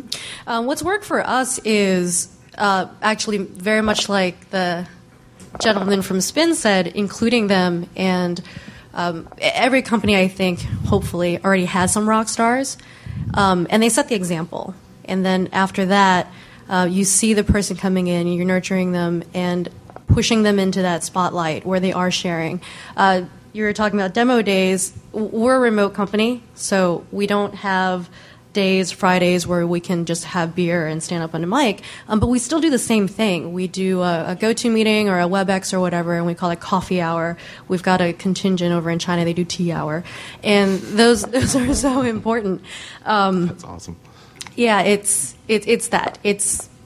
Um, what's worked for us is uh, actually very much like the gentleman from Spin said, including them. And um, every company, I think, hopefully, already has some rock stars. Um, and they set the example. And then after that, uh, you see the person coming in, you're nurturing them and pushing them into that spotlight where they are sharing. Uh, you were talking about demo days. We're a remote company, so we don't have days, Fridays, where we can just have beer and stand up on a mic. Um, but we still do the same thing. We do a, a go-to meeting or a WebEx or whatever, and we call it coffee hour. We've got a contingent over in China. They do tea hour. And those, those are so important. Um, That's awesome. yeah, it's, it, it's that. It's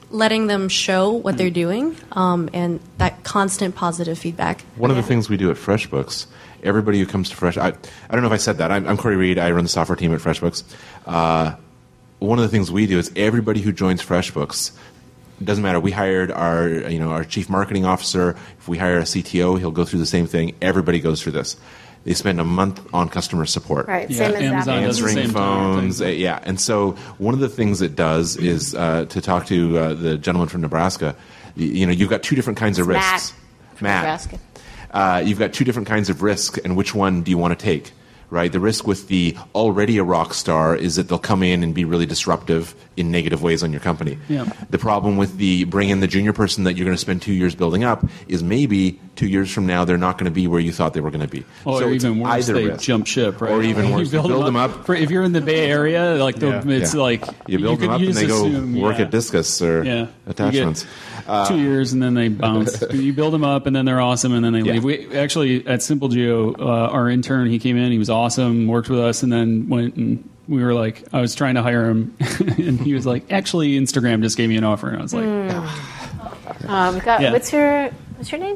letting them show what they're doing, um, and that constant positive feedback. One of the things we do at FreshBooks, everybody who comes to Fresh, I, I don't know if I said that. I'm, I'm Corey Reed. I run the software team at FreshBooks. Uh, one of the things we do is everybody who joins FreshBooks, it doesn't matter. We hired our, you know, our chief marketing officer. If we hire a C T O, he'll go through the same thing. Everybody goes through this. They spend a month on customer support. Right, Yeah, same as Amazon Zappos. does the Answering same phones, thing. uh, yeah. And so one of the things it does is uh, to talk to uh, the gentleman from Nebraska. You, you know, you've got two different kinds of It's risks. Matt from Nebraska. Uh, you've got two different kinds of risk, and which one do you want to take? Right, the risk with the already a rock star is that they'll come in and be really disruptive in negative ways on your company. Yeah. The problem with the bring in the junior person that you're going to spend two years building up is maybe two years from now they're not going to be where you thought they were going to be. Or so it's even worse, either they risk. jump ship, right? Or even worse, you build, you build them them up. up. For, if you're in the Bay Area, like the, Yeah. it's Yeah. like You build could them up and just they go assume, work yeah. at Discus or Yeah. attachments. You get two years and then they bounce. You build them up and then they're awesome and then they Yeah. leave. We actually at Simple Geo, uh, our intern, he came in, he was awesome, worked with us, and then went and we were like, I was trying to hire him, and he was like, actually, Instagram just gave me an offer, and I was like, Um, we've got, Yeah. What's your what's your name?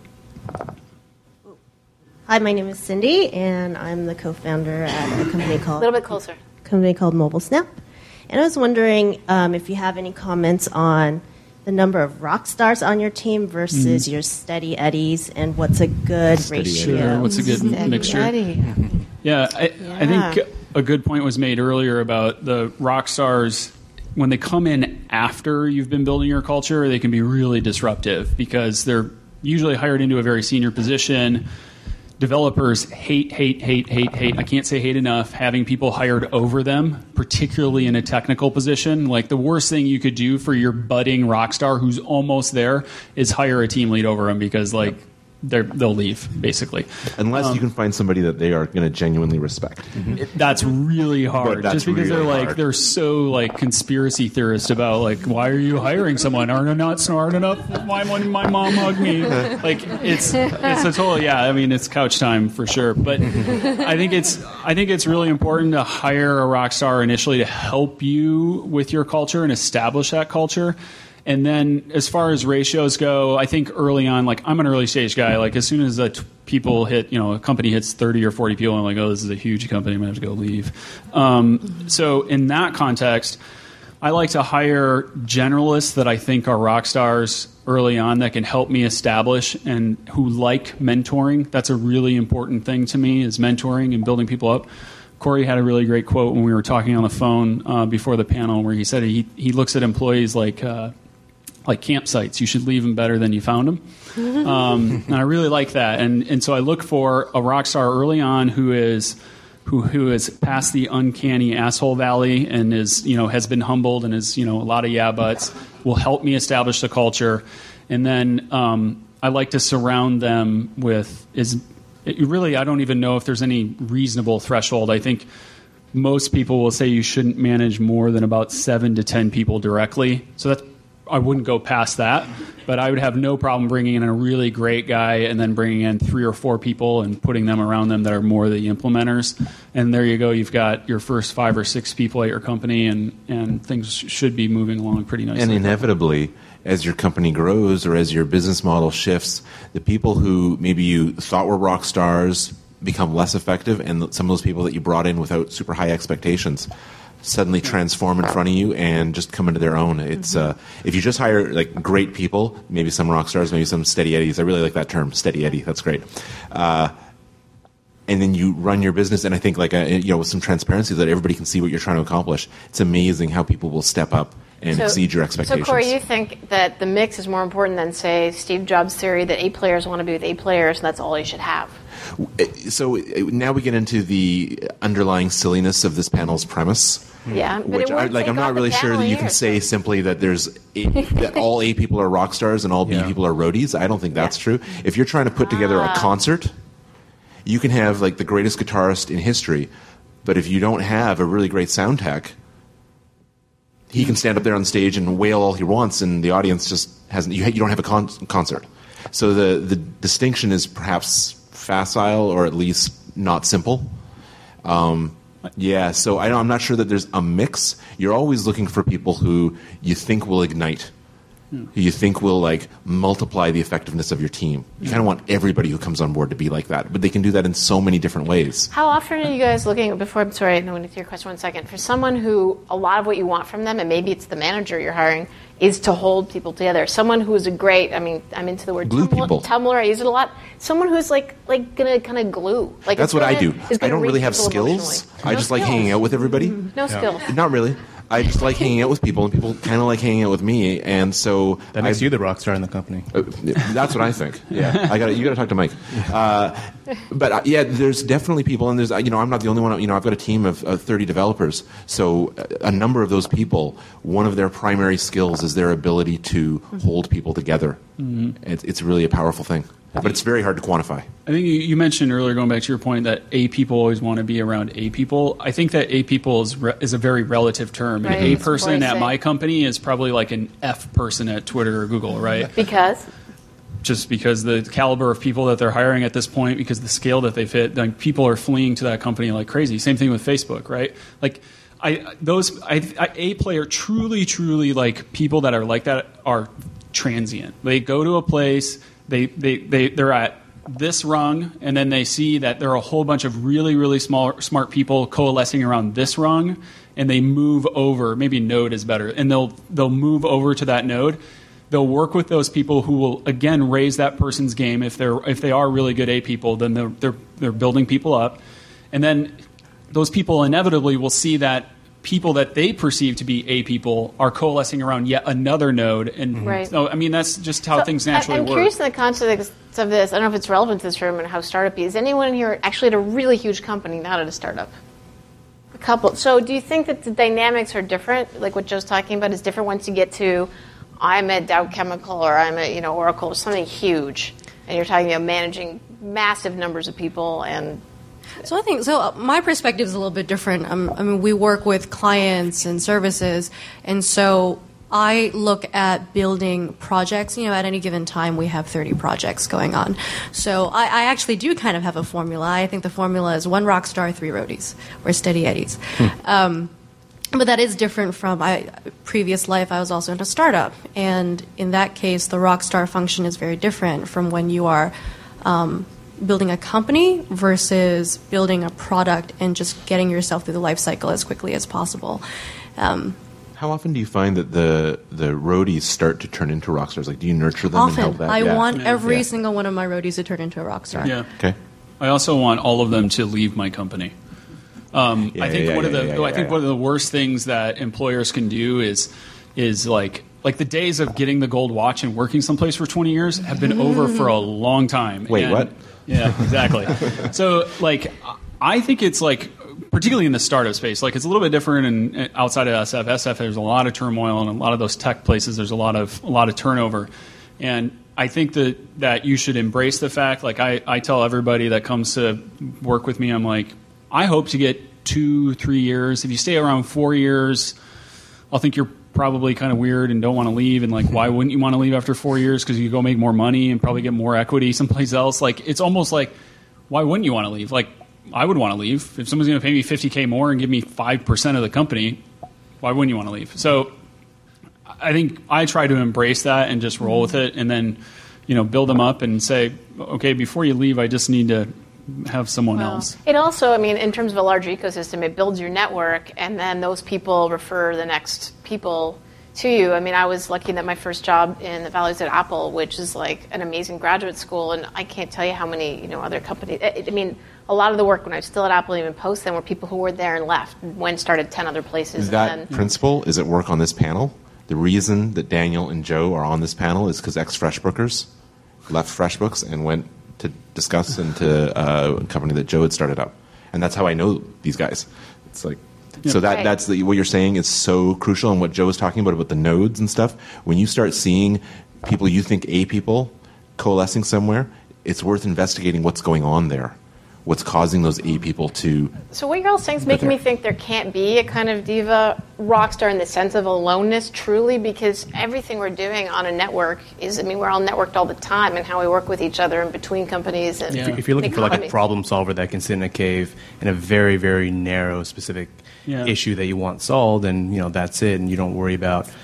Hi, my name is Cindy, and I'm the co-founder at a company A called little bit closer. company called Mobile Snap. And I was wondering um, if you have any comments on the number of rock stars on your team versus your steady eddies, and what's a good Steady ratio? sure, what's a good Steady mixture? Eddie. Yeah, I, I Yeah. think a good point was made earlier about the rock stars. When they come in after you've been building your culture, they can be really disruptive because they're usually hired into a very senior position. Developers hate, hate, hate, hate, hate. I can't say hate enough having people hired over them, particularly in a technical position. Like the worst thing you could do for your budding rock star who's almost there is hire a team lead over them because like they're, they'll leave basically. Unless Um, you can find somebody that they are going to genuinely respect. It- that's really hard. But that's just because really they're like hard. they're so like conspiracy theorist about like why are you hiring someone? Aren't I not smart enough? Why wouldn't my mom hug me? Like it's it's a total yeah. I mean it's couch time for sure. But I think it's I think it's really important to hire a rock star initially to help you with your culture and establish that culture. And then as far as ratios go, I think early on, like I'm an early stage guy. Like as soon as the t- people hit, you know, a company hits thirty or forty people, I'm like, oh, this is a huge company. I'm going to have to go leave. Um, so in that context, I like to hire generalists that I think are rock stars early on that can help me establish and who like mentoring. That's a really important thing to me is mentoring and building people up. Corey had a really great quote when we were talking on the phone uh, before the panel where he said he, he looks at employees like uh, like campsites. You should leave them better than you found them. Um, and I really like that. And and so I look for a rock star early on who is who who has passed the uncanny asshole valley and is you know has been humbled and is you know a lot of yeah buts will help me establish the culture. And then um, I like to surround them with is it really I don't even know if there's any reasonable threshold. I think most people will say you shouldn't manage more than about seven to ten people directly. So that's I wouldn't go past that, but I would have no problem bringing in a really great guy and then bringing in three or four people and putting them around them that are more the implementers. And there you go. You've got your first five or six people at your company, and, and things should be moving along pretty nicely. And inevitably, as your company grows or as your business model shifts, the people who maybe you thought were rock stars become less effective, and some of those people that you brought in without super high expectations suddenly transform in front of you and just come into their own. It's uh, if you just hire like great people, maybe some rock stars, maybe some steady eddies. I really like that term, steady eddy. That's great. Uh, and then you run your business, and I think like a, you know with some transparency that everybody can see what you're trying to accomplish. It's amazing how people will step up and So- exceed your expectations. So, Corey, you think that the mix is more important than, say, Steve Jobs' theory that eight players want to be with eight players, and that's all you should have? So now we get into the underlying silliness of this panel's premise. Yeah, but Which it I, won't like, take I'm not off the really sure panel that you here, can say so- simply that there's a, that all A people are rock stars and all B Yeah. people are roadies. I don't think that's true. If you're trying to put together Ah. a concert, you can have like the greatest guitarist in history, but if you don't have a really great sound tech, he can stand up there on stage and wail all he wants, and the audience just hasn't. You, you don't have a con- concert. So the the distinction is perhaps facile, or at least not simple. Um, yeah, so I, I'm not sure that there's a mix. You're always looking for people who you think will ignite who you think will like multiply the effectiveness of your team. You kind of want everybody who comes on board to be like that, but they can do that in so many different ways. How often are you guys looking, before, I'm sorry, no, to your question one second, for someone who a lot of what you want from them, and maybe it's the manager you're hiring, is to hold people together. Someone who is a great, I mean, I'm into the word glue Tumblr, people. Tumblr, I use it a lot. Someone who's like like gonna kind of glue. Like That's it's what gonna, I do. is I gonna don't reach really have people skills. emotionally. I No just like skills. hanging out with everybody. No skills. Not really. I just like hanging out with people, and people kind of like hanging out with me, and so That makes I, you the rock star in the company. Uh, that's what I think. Yeah, I got you. Got to talk to Mike. Uh, but uh, yeah, there's definitely people, and there's uh, you know I'm not the only one. You know, I've got a team of, of thirty developers, so a number of those people, one of their primary skills is their ability to hold people together. Mm-hmm. It, it's really a powerful thing, but it's very hard to quantify. I think you, you mentioned earlier, going back to your point, that A people always want to be around A people. I think that A people is re- is a very relative term. Right. An A That's person what I at say. my company is probably like an F person at Twitter or Google, right? Because? Just because the caliber of people that they're hiring at this point, because the scale that they fit, like people are fleeing to that company like crazy. Same thing with Facebook, right? Like, I those I, I A player truly, truly like people that are like that are transient. They go to a place, they they they they're at this rung, and then they see that there are a whole bunch of really, really small, smart people coalescing around this rung, and they move over. Maybe node is better, and they'll they'll move over to that node. They'll work with those people who will again raise that person's game. If they're if they are really good A people, then they're they're they're building people up, and then those people inevitably will see that people that they perceive to be A people are coalescing around yet another node, and Right. so I mean that's just how So, things I- naturally I'm work. curious in the context of this. I don't know if it's relevant to this room and how startup is. Anyone here actually at a really huge company, not at a startup? A couple. So do you think that the dynamics are different? Like what Joe's talking about is different once you get to, I'm at Dow Chemical or I'm at you know Oracle or something huge, and you're talking about managing massive numbers of people and. So I think so. uh, My perspective is a little bit different. Um, I mean, we work with clients and services, and so I look at building projects. You know, at any given time, we have thirty projects going on. So I, I actually do kind of have a formula. I think the formula is one rock star, three roadies, or steady eddies. Um, but that is different from my previous life. I was also in a startup, and in that case, the rock star function is very different from when you are. Um, building a company versus building a product and just getting yourself through the life cycle as quickly as possible. Um, How often do you find that the the roadies start to turn into rock stars? Like, do you nurture them and help often, that? I Yeah. want every Yeah. single one of my roadies to turn into a rock star. Yeah. Okay. I also want all of them to leave my company. Um, Yeah, I think yeah, one of yeah, the yeah, yeah, I think yeah. one of the worst things that employers can do is is like like the days of getting the gold watch and working someplace for twenty years have been over for a long time. Wait, And- what? Yeah, exactly. So like I think it's like particularly in the startup space, like it's a little bit different in, outside of S F. S F, there's a lot of turmoil, and a lot of those tech places, there's a lot of a lot of turnover. And I think that, that you should embrace the fact, like I, I tell everybody that comes to work with me, I'm like, I hope to get two, three years. If you stay around four years, I'll think you're probably kind of weird and don't want to leave. And like, why wouldn't you want to leave after four years? Because you go make more money and probably get more equity someplace else. Like, it's almost like, why wouldn't you want to leave? Like, I would want to leave. If someone's going to pay me fifty K more and give me five percent of the company, why wouldn't you want to leave? So I think I try to embrace that and just roll with it, and then, you know, build them up and say, okay, before you leave, I just need to have someone Well, else. It also, I mean, in terms of a larger ecosystem, it builds your network, and then those people refer the next people to you. I mean, I was lucky that my first job in the Valley was at Apple, which is like an amazing graduate school, and I can't tell you how many, you know, other companies. I, I mean, a lot of the work when I was still at Apple, even post then, were people who were there and left, and went and started ten other places. That and then, principle is at work on this panel. The reason that Daniel and Joe are on this panel is because ex-FreshBookers left FreshBooks and went to discuss into uh, a company that Joe had started up, and that's how I know these guys. It's like, so that Right. that's the, what you're saying is so crucial, and what Joe was talking about about the nodes and stuff. When you start seeing people you think A people coalescing somewhere, it's worth investigating what's going on there, what's causing those A people to. So what you're all saying is making me think there can't be a kind of diva rock star in the sense of aloneness, truly, because everything we're doing on a network is, I mean, we're all networked all the time, and how we work with each other in between companies. And Yeah. If you're looking for like a economy. problem solver that can sit in a cave in a very, very narrow, specific Yeah. issue that you want solved, and you know that's it, and you don't worry about Yeah.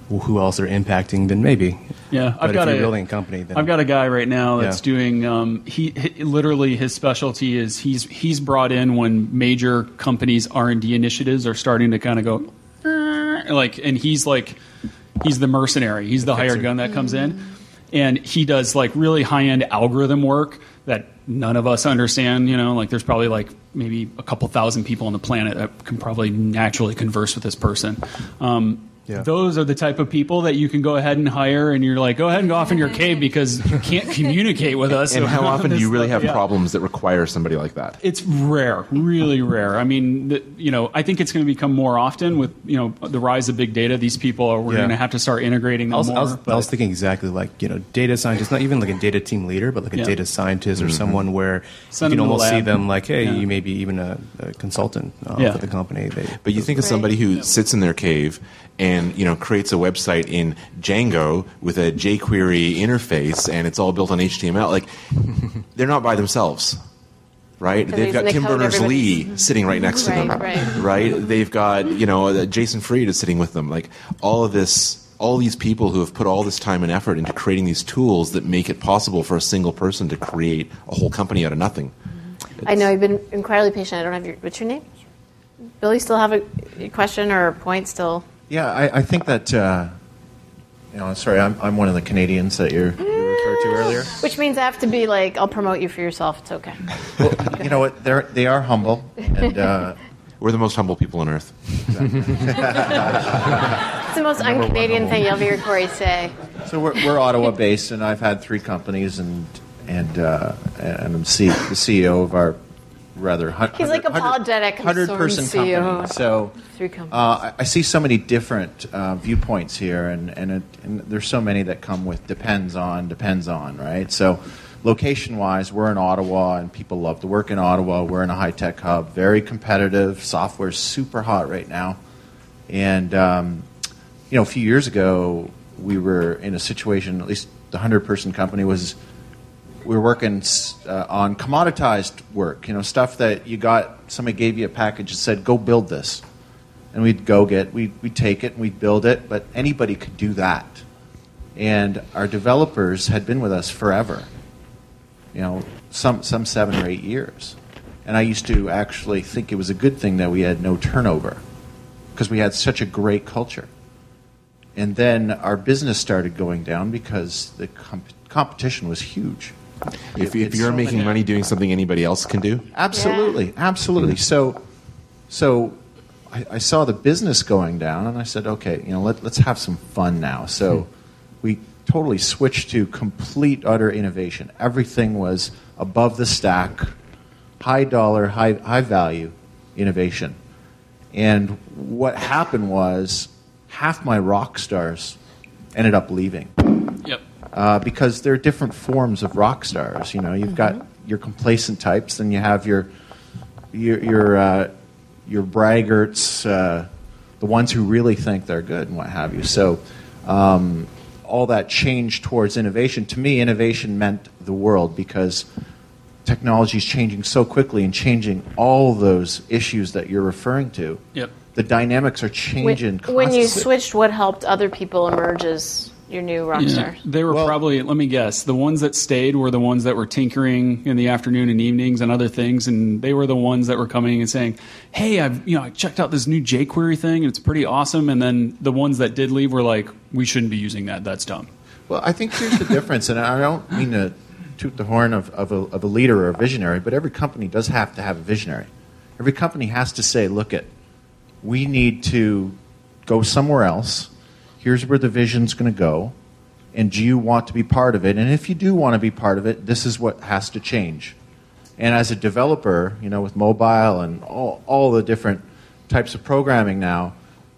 who else they're impacting, then maybe. Yeah, but I've got if a you're building a company. Then I've got a guy right now that's Yeah. doing. Um, he, he literally his specialty is he's he's brought in when major companies' R and D initiatives are starting to kind of go, "Eh," like, and he's like, he's the mercenary. He's the hired gun that comes in, and he does like really high end algorithm work that none of us understand. You know, like there's probably like maybe a couple thousand people on the planet that can probably naturally converse with this person. Um, Yeah. Those are the type of people that you can go ahead and hire, and you're like, go ahead and go off in your cave because you can't communicate with us. And So how often do this you really stuff- have yeah. problems that require somebody like that? It's rare, really rare. I mean, the, you know, I think it's going to become more often with you know the rise of big data. These people are we're Yeah. going to have to start integrating them I was, more. I, was, but- I was thinking exactly like, you know, data scientist, not even like a data team leader, but like a Yeah. data scientist or someone where Send you them can to the almost see lab. them like, hey, Yeah. you may be even a, a consultant uh, Yeah. for the company. They, But you think of somebody who sits in their cave and you know creates a website in Django with a jQuery interface, and it's all built on H T M L. Like they're not by themselves, right? Because They've got using Tim the code, Berners-Lee everybody's- sitting right next to Right, them, right. right? They've got you know uh, Jason Fried is sitting with them. Like all of this. All these people who have put all this time and effort into creating these tools that make it possible for a single person to create a whole company out of nothing. I know you've been incredibly patient. I don't have your. What's your name? Bill, you still have a, a question or a point still? Yeah, I, I think that, uh, you know, sorry, I'm, I'm one of the Canadians that you're, you referred to earlier. Which means I have to be like, I'll promote you for yourself. It's okay. Well, you know what, they're, they are humble, and uh, We're the most humble people on earth. It's the most un-Canadian thing you'll ever hear Corey say. so we're, we're Ottawa-based, and I've had three companies, and and uh, and I'm C, the C E O of our rather hun- He's like apologetic. I'm hundred sorry, person C E O. company. So Three companies. uh, I, I see so many different uh, viewpoints here, and and, it, and there's so many that come with depends on depends on right. So location-wise, we're in Ottawa, and people love to work in Ottawa. We're in a high-tech hub, very competitive. Software's super hot right now, and um, you know, a few years ago, we were in a situation. At least the hundred-person company was. We were working uh, on commoditized work, you know, stuff that you got. Somebody gave you a package and said, "Go build this," and we'd go get, we'd, we'd take it and we'd build it. But anybody could do that, and our developers had been with us forever. You know, some some seven or eight years, and I used to actually think it was a good thing that we had no turnover because we had such a great culture. And then our business started going down because the comp- competition was huge. If, It- if it's you're so making many- money doing something anybody else can do, Absolutely, absolutely. So, so I, I saw the business going down, and I said, okay, you know, let, let's have some fun now. So, we totally switched to complete utter innovation. Everything was above the stack, high dollar, high high value innovation. And what happened was half my rock stars ended up leaving. Yep. Uh, because there are different forms of rock stars. You know, you've got your complacent types, then you have your your your, uh, your braggarts, uh, the ones who really think they're good and what have you. So, um, all that change towards innovation. To me, innovation meant the world because technology is changing so quickly and changing all those issues that you're referring to. Yep. The dynamics are changing. When, when you constantly. switched, what helped other people emerge as your new rock Yeah. star? They were Well- probably, let me guess, the ones that stayed were the ones that were tinkering in the afternoon and evenings and other things, and they were the ones that were coming and saying, "Hey, I've you know I checked out this new jQuery thing and it's pretty awesome." And then the ones that did leave were like, "We shouldn't be using that. That's dumb." Well, I think here's the difference, and I don't mean to toot the horn of, of, a, of a leader or a visionary, but every company does have to have a visionary. Every company has to say, look, it, we need to go somewhere else. Here's where the vision's going to go, and do you want to be part of it? And if you do want to be part of it, this is what has to change. And as a developer, you know, with mobile and all, all the different types of programming now,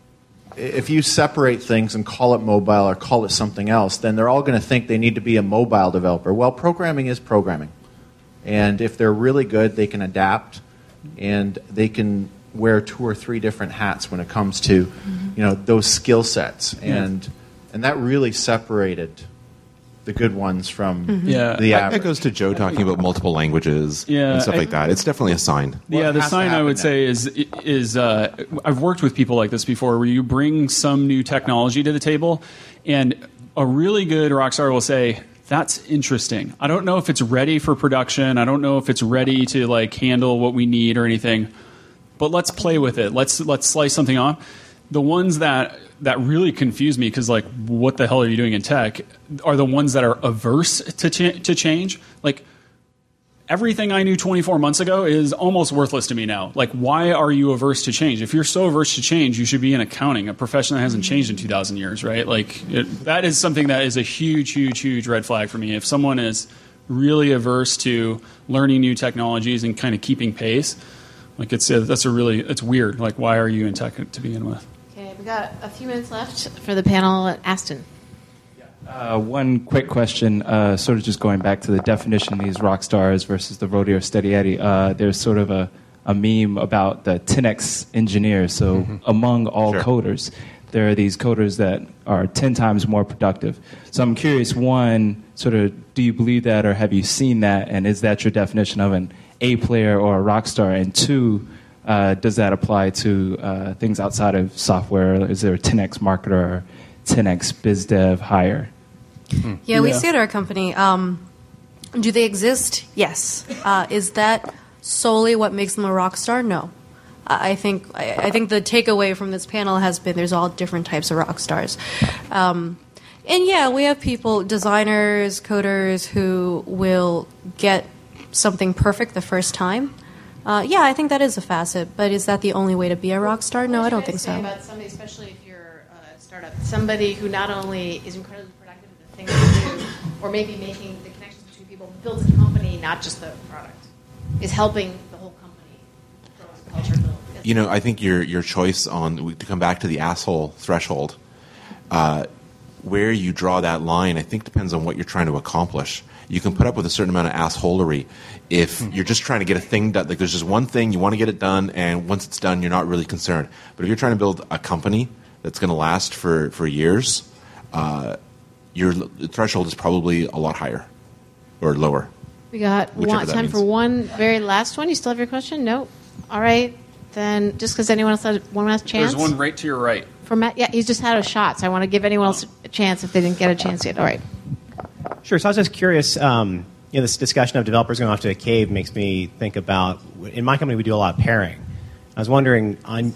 if you separate things and call it mobile or call it something else, then they're all going to think they need to be a mobile developer. Well, programming is programming. And if they're really good, they can adapt and they can wear two or three different hats when it comes to, you know, those skill sets. And and that really separated the good ones from Mm-hmm. Yeah. the That, average. that goes to Joe talking about multiple languages Yeah, and stuff I- like that. It's definitely a sign. Well, yeah, it the has to sign I happen would now. say is is uh, I've worked with people like this before, where you bring some new technology to the table, and a really good rock star will say, "That's interesting. I don't know if it's ready for production. I don't know if it's ready to like handle what we need or anything, but let's play with it. Let's let's slice something off." The ones that that really confuse me, because like, what the hell are you doing in tech, are the ones that are averse to ch- to change. Like, everything I knew twenty-four months ago is almost worthless to me now. Like, why are you averse to change? If you're so averse to change, you should be in accounting, a profession that hasn't changed in two thousand years, right? Like, it, that is something that is a huge, huge, huge red flag for me. If someone is really averse to learning new technologies and kind of keeping pace, like, it's uh, that's a really, it's weird. Like, why are you in tech to begin with? Okay, we got a few minutes left for the panel. Aston. Uh, one quick question, uh, sort of just going back to the definition of these rock stars versus the rodeo steady Eddie. Uh, there's sort of a, a meme about the ten X engineer. So mm-hmm. among all Sure. coders, there are these coders that are ten times more productive. So I'm curious, one, sort of, do you believe that, or have you seen that, and is that your definition of an A player or a rock star? And two, uh, does that apply to uh, things outside of software? Is there a ten X marketer or ten X biz dev hire? Yeah, we Yeah. see at our company. Um, do they exist? Yes. Uh, is that solely what makes them a rock star? No. I I think I, I think the takeaway from this panel has been there's all different types of rock stars. Um, and yeah, we have people, designers, coders, who will get something perfect the first time. Uh, yeah, I think that is a facet, but is that the only way to be a rock star? No, I don't think so. About somebody, especially if you're a startup, somebody who not only is incredibly productive at the things they do, or maybe making the connections between people, builds a company, not just the product, is helping the whole company grow as a culture. Build. You know, I think your your choice on, to come back to the asshole threshold, uh, where you draw that line, I think depends on what you're trying to accomplish. You can put up with a certain amount of assholery if you're just trying to get a thing done. Like, there's just one thing, you want to get it done, and once it's done, you're not really concerned. But if you're trying to build a company that's going to last for, for years, uh, your threshold is probably a lot higher or lower. We got Whichever one, that time means. for one very last one. You still have your question? No. All right. Then just because anyone else has one last chance. There's one right to your right. For Matt, yeah, he's just had a shot, so I want to give anyone else a chance if they didn't get a chance yet. All right. Sure. So I was just curious. Um, you know, this discussion of developers going off to a cave makes me think about. In my company, we do a lot of pairing. I was wondering on.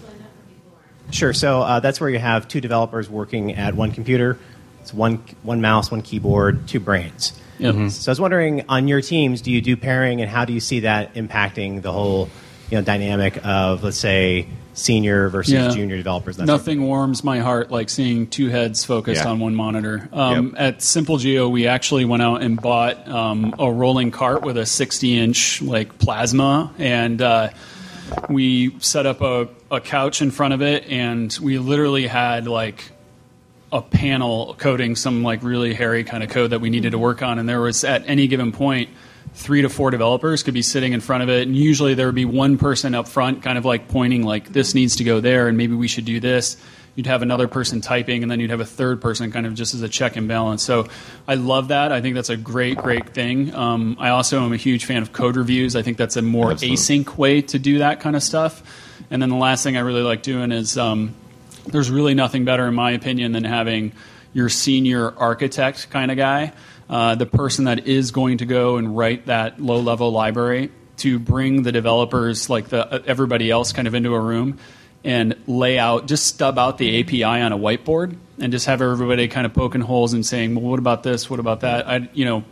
Sure. So uh, that's where you have two developers working at one computer. It's one one mouse, one keyboard, two brains. Yep. So I was wondering, on your teams, do you do pairing, and how do you see that impacting the whole, you know, dynamic of, let's say, senior versus Yeah. junior developers? That Nothing warms my heart like seeing two heads focused Yeah. on one monitor. Um, At Simple Geo, we actually went out and bought um, a rolling cart with a sixty inch like plasma, and uh, we set up a, a couch in front of it, and we literally had like a panel coding some like really hairy kind of code that we needed to work on, and there was at any given point three to four developers could be sitting in front of it, and usually there would be one person up front kind of like pointing like this needs to go there and maybe we should do this. You'd have another person typing, and then you'd have a third person kind of just as a check and balance. So I love that. I think that's a great, great thing. Um, I also am a huge fan of code reviews. I think that's a more Absolutely. async way to do that kind of stuff. And then the last thing I really like doing is um, there's really nothing better, in my opinion, than having your senior architect kind of guy, uh, the person that is going to go and write that low-level library to bring the developers, like the everybody else, kind of into a room and lay out, just stub out the A P I on a whiteboard and just have everybody kind of poking holes and saying, well, what about this? What about that? I, you know,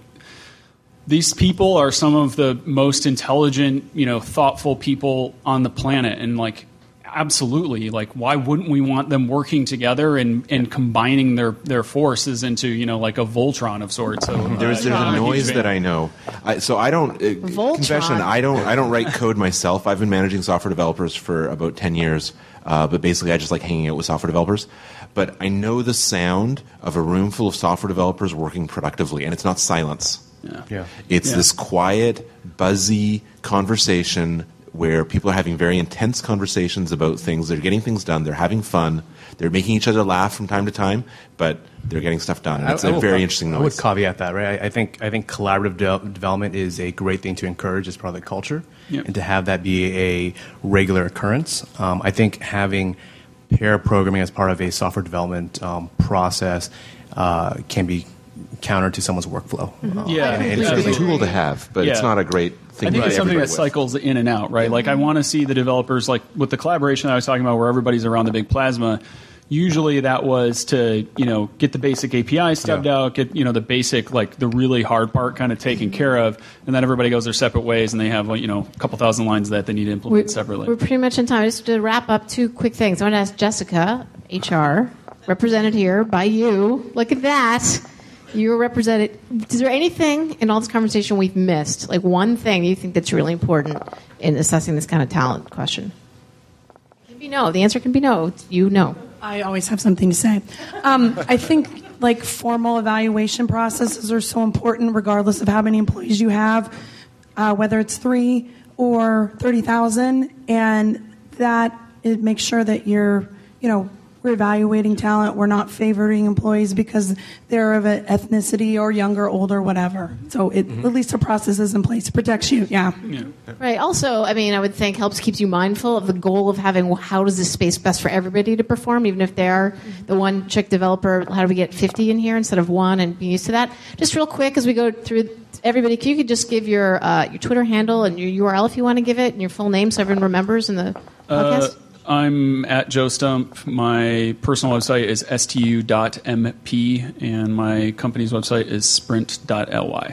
these people are some of the most intelligent, you know, thoughtful people on the planet, and like, absolutely, like, why wouldn't we want them working together and, and combining their, their forces into, you know, like a Voltron of sorts? So uh, There's, there's I'm a huge noise fan. that I know. I, so I don't. Uh, Voltron. confession: I don't. I don't write code myself. I've been managing software developers for about ten years. Uh, but basically, I just like hanging out with software developers. But I know the sound of a room full of software developers working productively, and it's not silence. Yeah. Yeah. It's Yeah. this quiet, buzzy conversation where people are having very intense conversations about things. They're getting things done. They're having fun. They're making each other laugh from time to time, but they're getting stuff done. And it's I, I a very will, interesting noise. I would caveat that, right? I, I think I think collaborative de- development is a great thing to encourage as part of the culture, yep. and to have that be a regular occurrence. Um, I think having pair programming as part of a software development um, process uh, can be counter to someone's workflow. Mm-hmm. Uh, yeah, and it's, it's a tool to have, but yeah. it's not a great thing. I think to it's something that with. cycles in and out, right? Like I want to see the developers, like with the collaboration I was talking about, where everybody's around the big Plasma. Usually that was to, you know, get the basic A P I stubbed yeah. out, get, you know, the basic, like the really hard part kind of taken care of, and then everybody goes their separate ways, and they have, you know, a couple thousand lines that they need to implement we're, separately. We're pretty much in time. Just to wrap up, two quick things. I want to ask Jessica, H R, represented here by you. Look at that. You're represented. Is there anything in all this conversation we've missed? Like one thing you think that's really important in assessing this kind of talent question? It can be no. The answer can be no. It's you know. I always have something to say. Um, I think like formal evaluation processes are so important, regardless of how many employees you have, uh, whether it's three or thirty thousand, and that it makes sure that you're, you know, we're evaluating talent. We're not favoring employees because they're of an ethnicity or younger, older, whatever. So it, mm-hmm. at least the process is in place. It protects you, yeah. yeah. Right. Also, I mean, I would think helps keeps you mindful of the goal of having how does this space best for everybody to perform, even if they're the one chick developer. How do we get fifty in here instead of one and be used to that? Just real quick as we go through everybody, can you could just give your uh, your Twitter handle and your U R L if you want to give it and your full name so everyone remembers in the podcast? Uh, I'm at Joe Stump. My personal website is S T U dot M P, and my company's website is sprint dot L Y.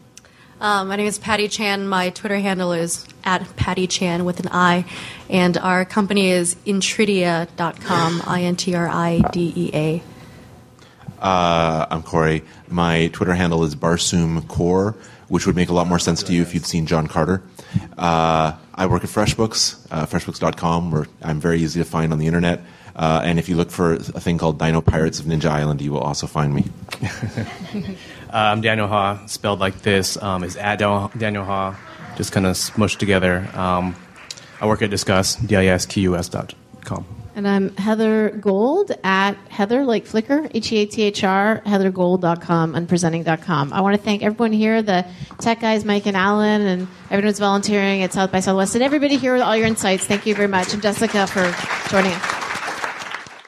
Uh, my name is Patty Chan. My Twitter handle is at Patty Chan with an I, and our company is intridia dot com, I N T R I D E A. Uh, I'm Corey. My Twitter handle is Barsoom Core, which would make a lot more sense to you if you'd seen John Carter. Uh, I work at FreshBooks, uh, freshbooks dot com, where I'm very easy to find on the internet. Uh, and if you look for a thing called Dino Pirates of Ninja Island, you will also find me. uh, I'm Daniel Ha, spelled like this. Um, is at Daniel Ha, just kind of smushed together. Um, I work at Disqus, D I S Q U S dot com. And I'm Heather Gold at Heather, like Flickr, H E A T H R, heather gold dot com, and presenting dot com. I want to thank everyone here, the tech guys, Mike and Alan, and everyone who's volunteering at South by Southwest, and everybody here with all your insights. Thank you very much. And Jessica for joining us.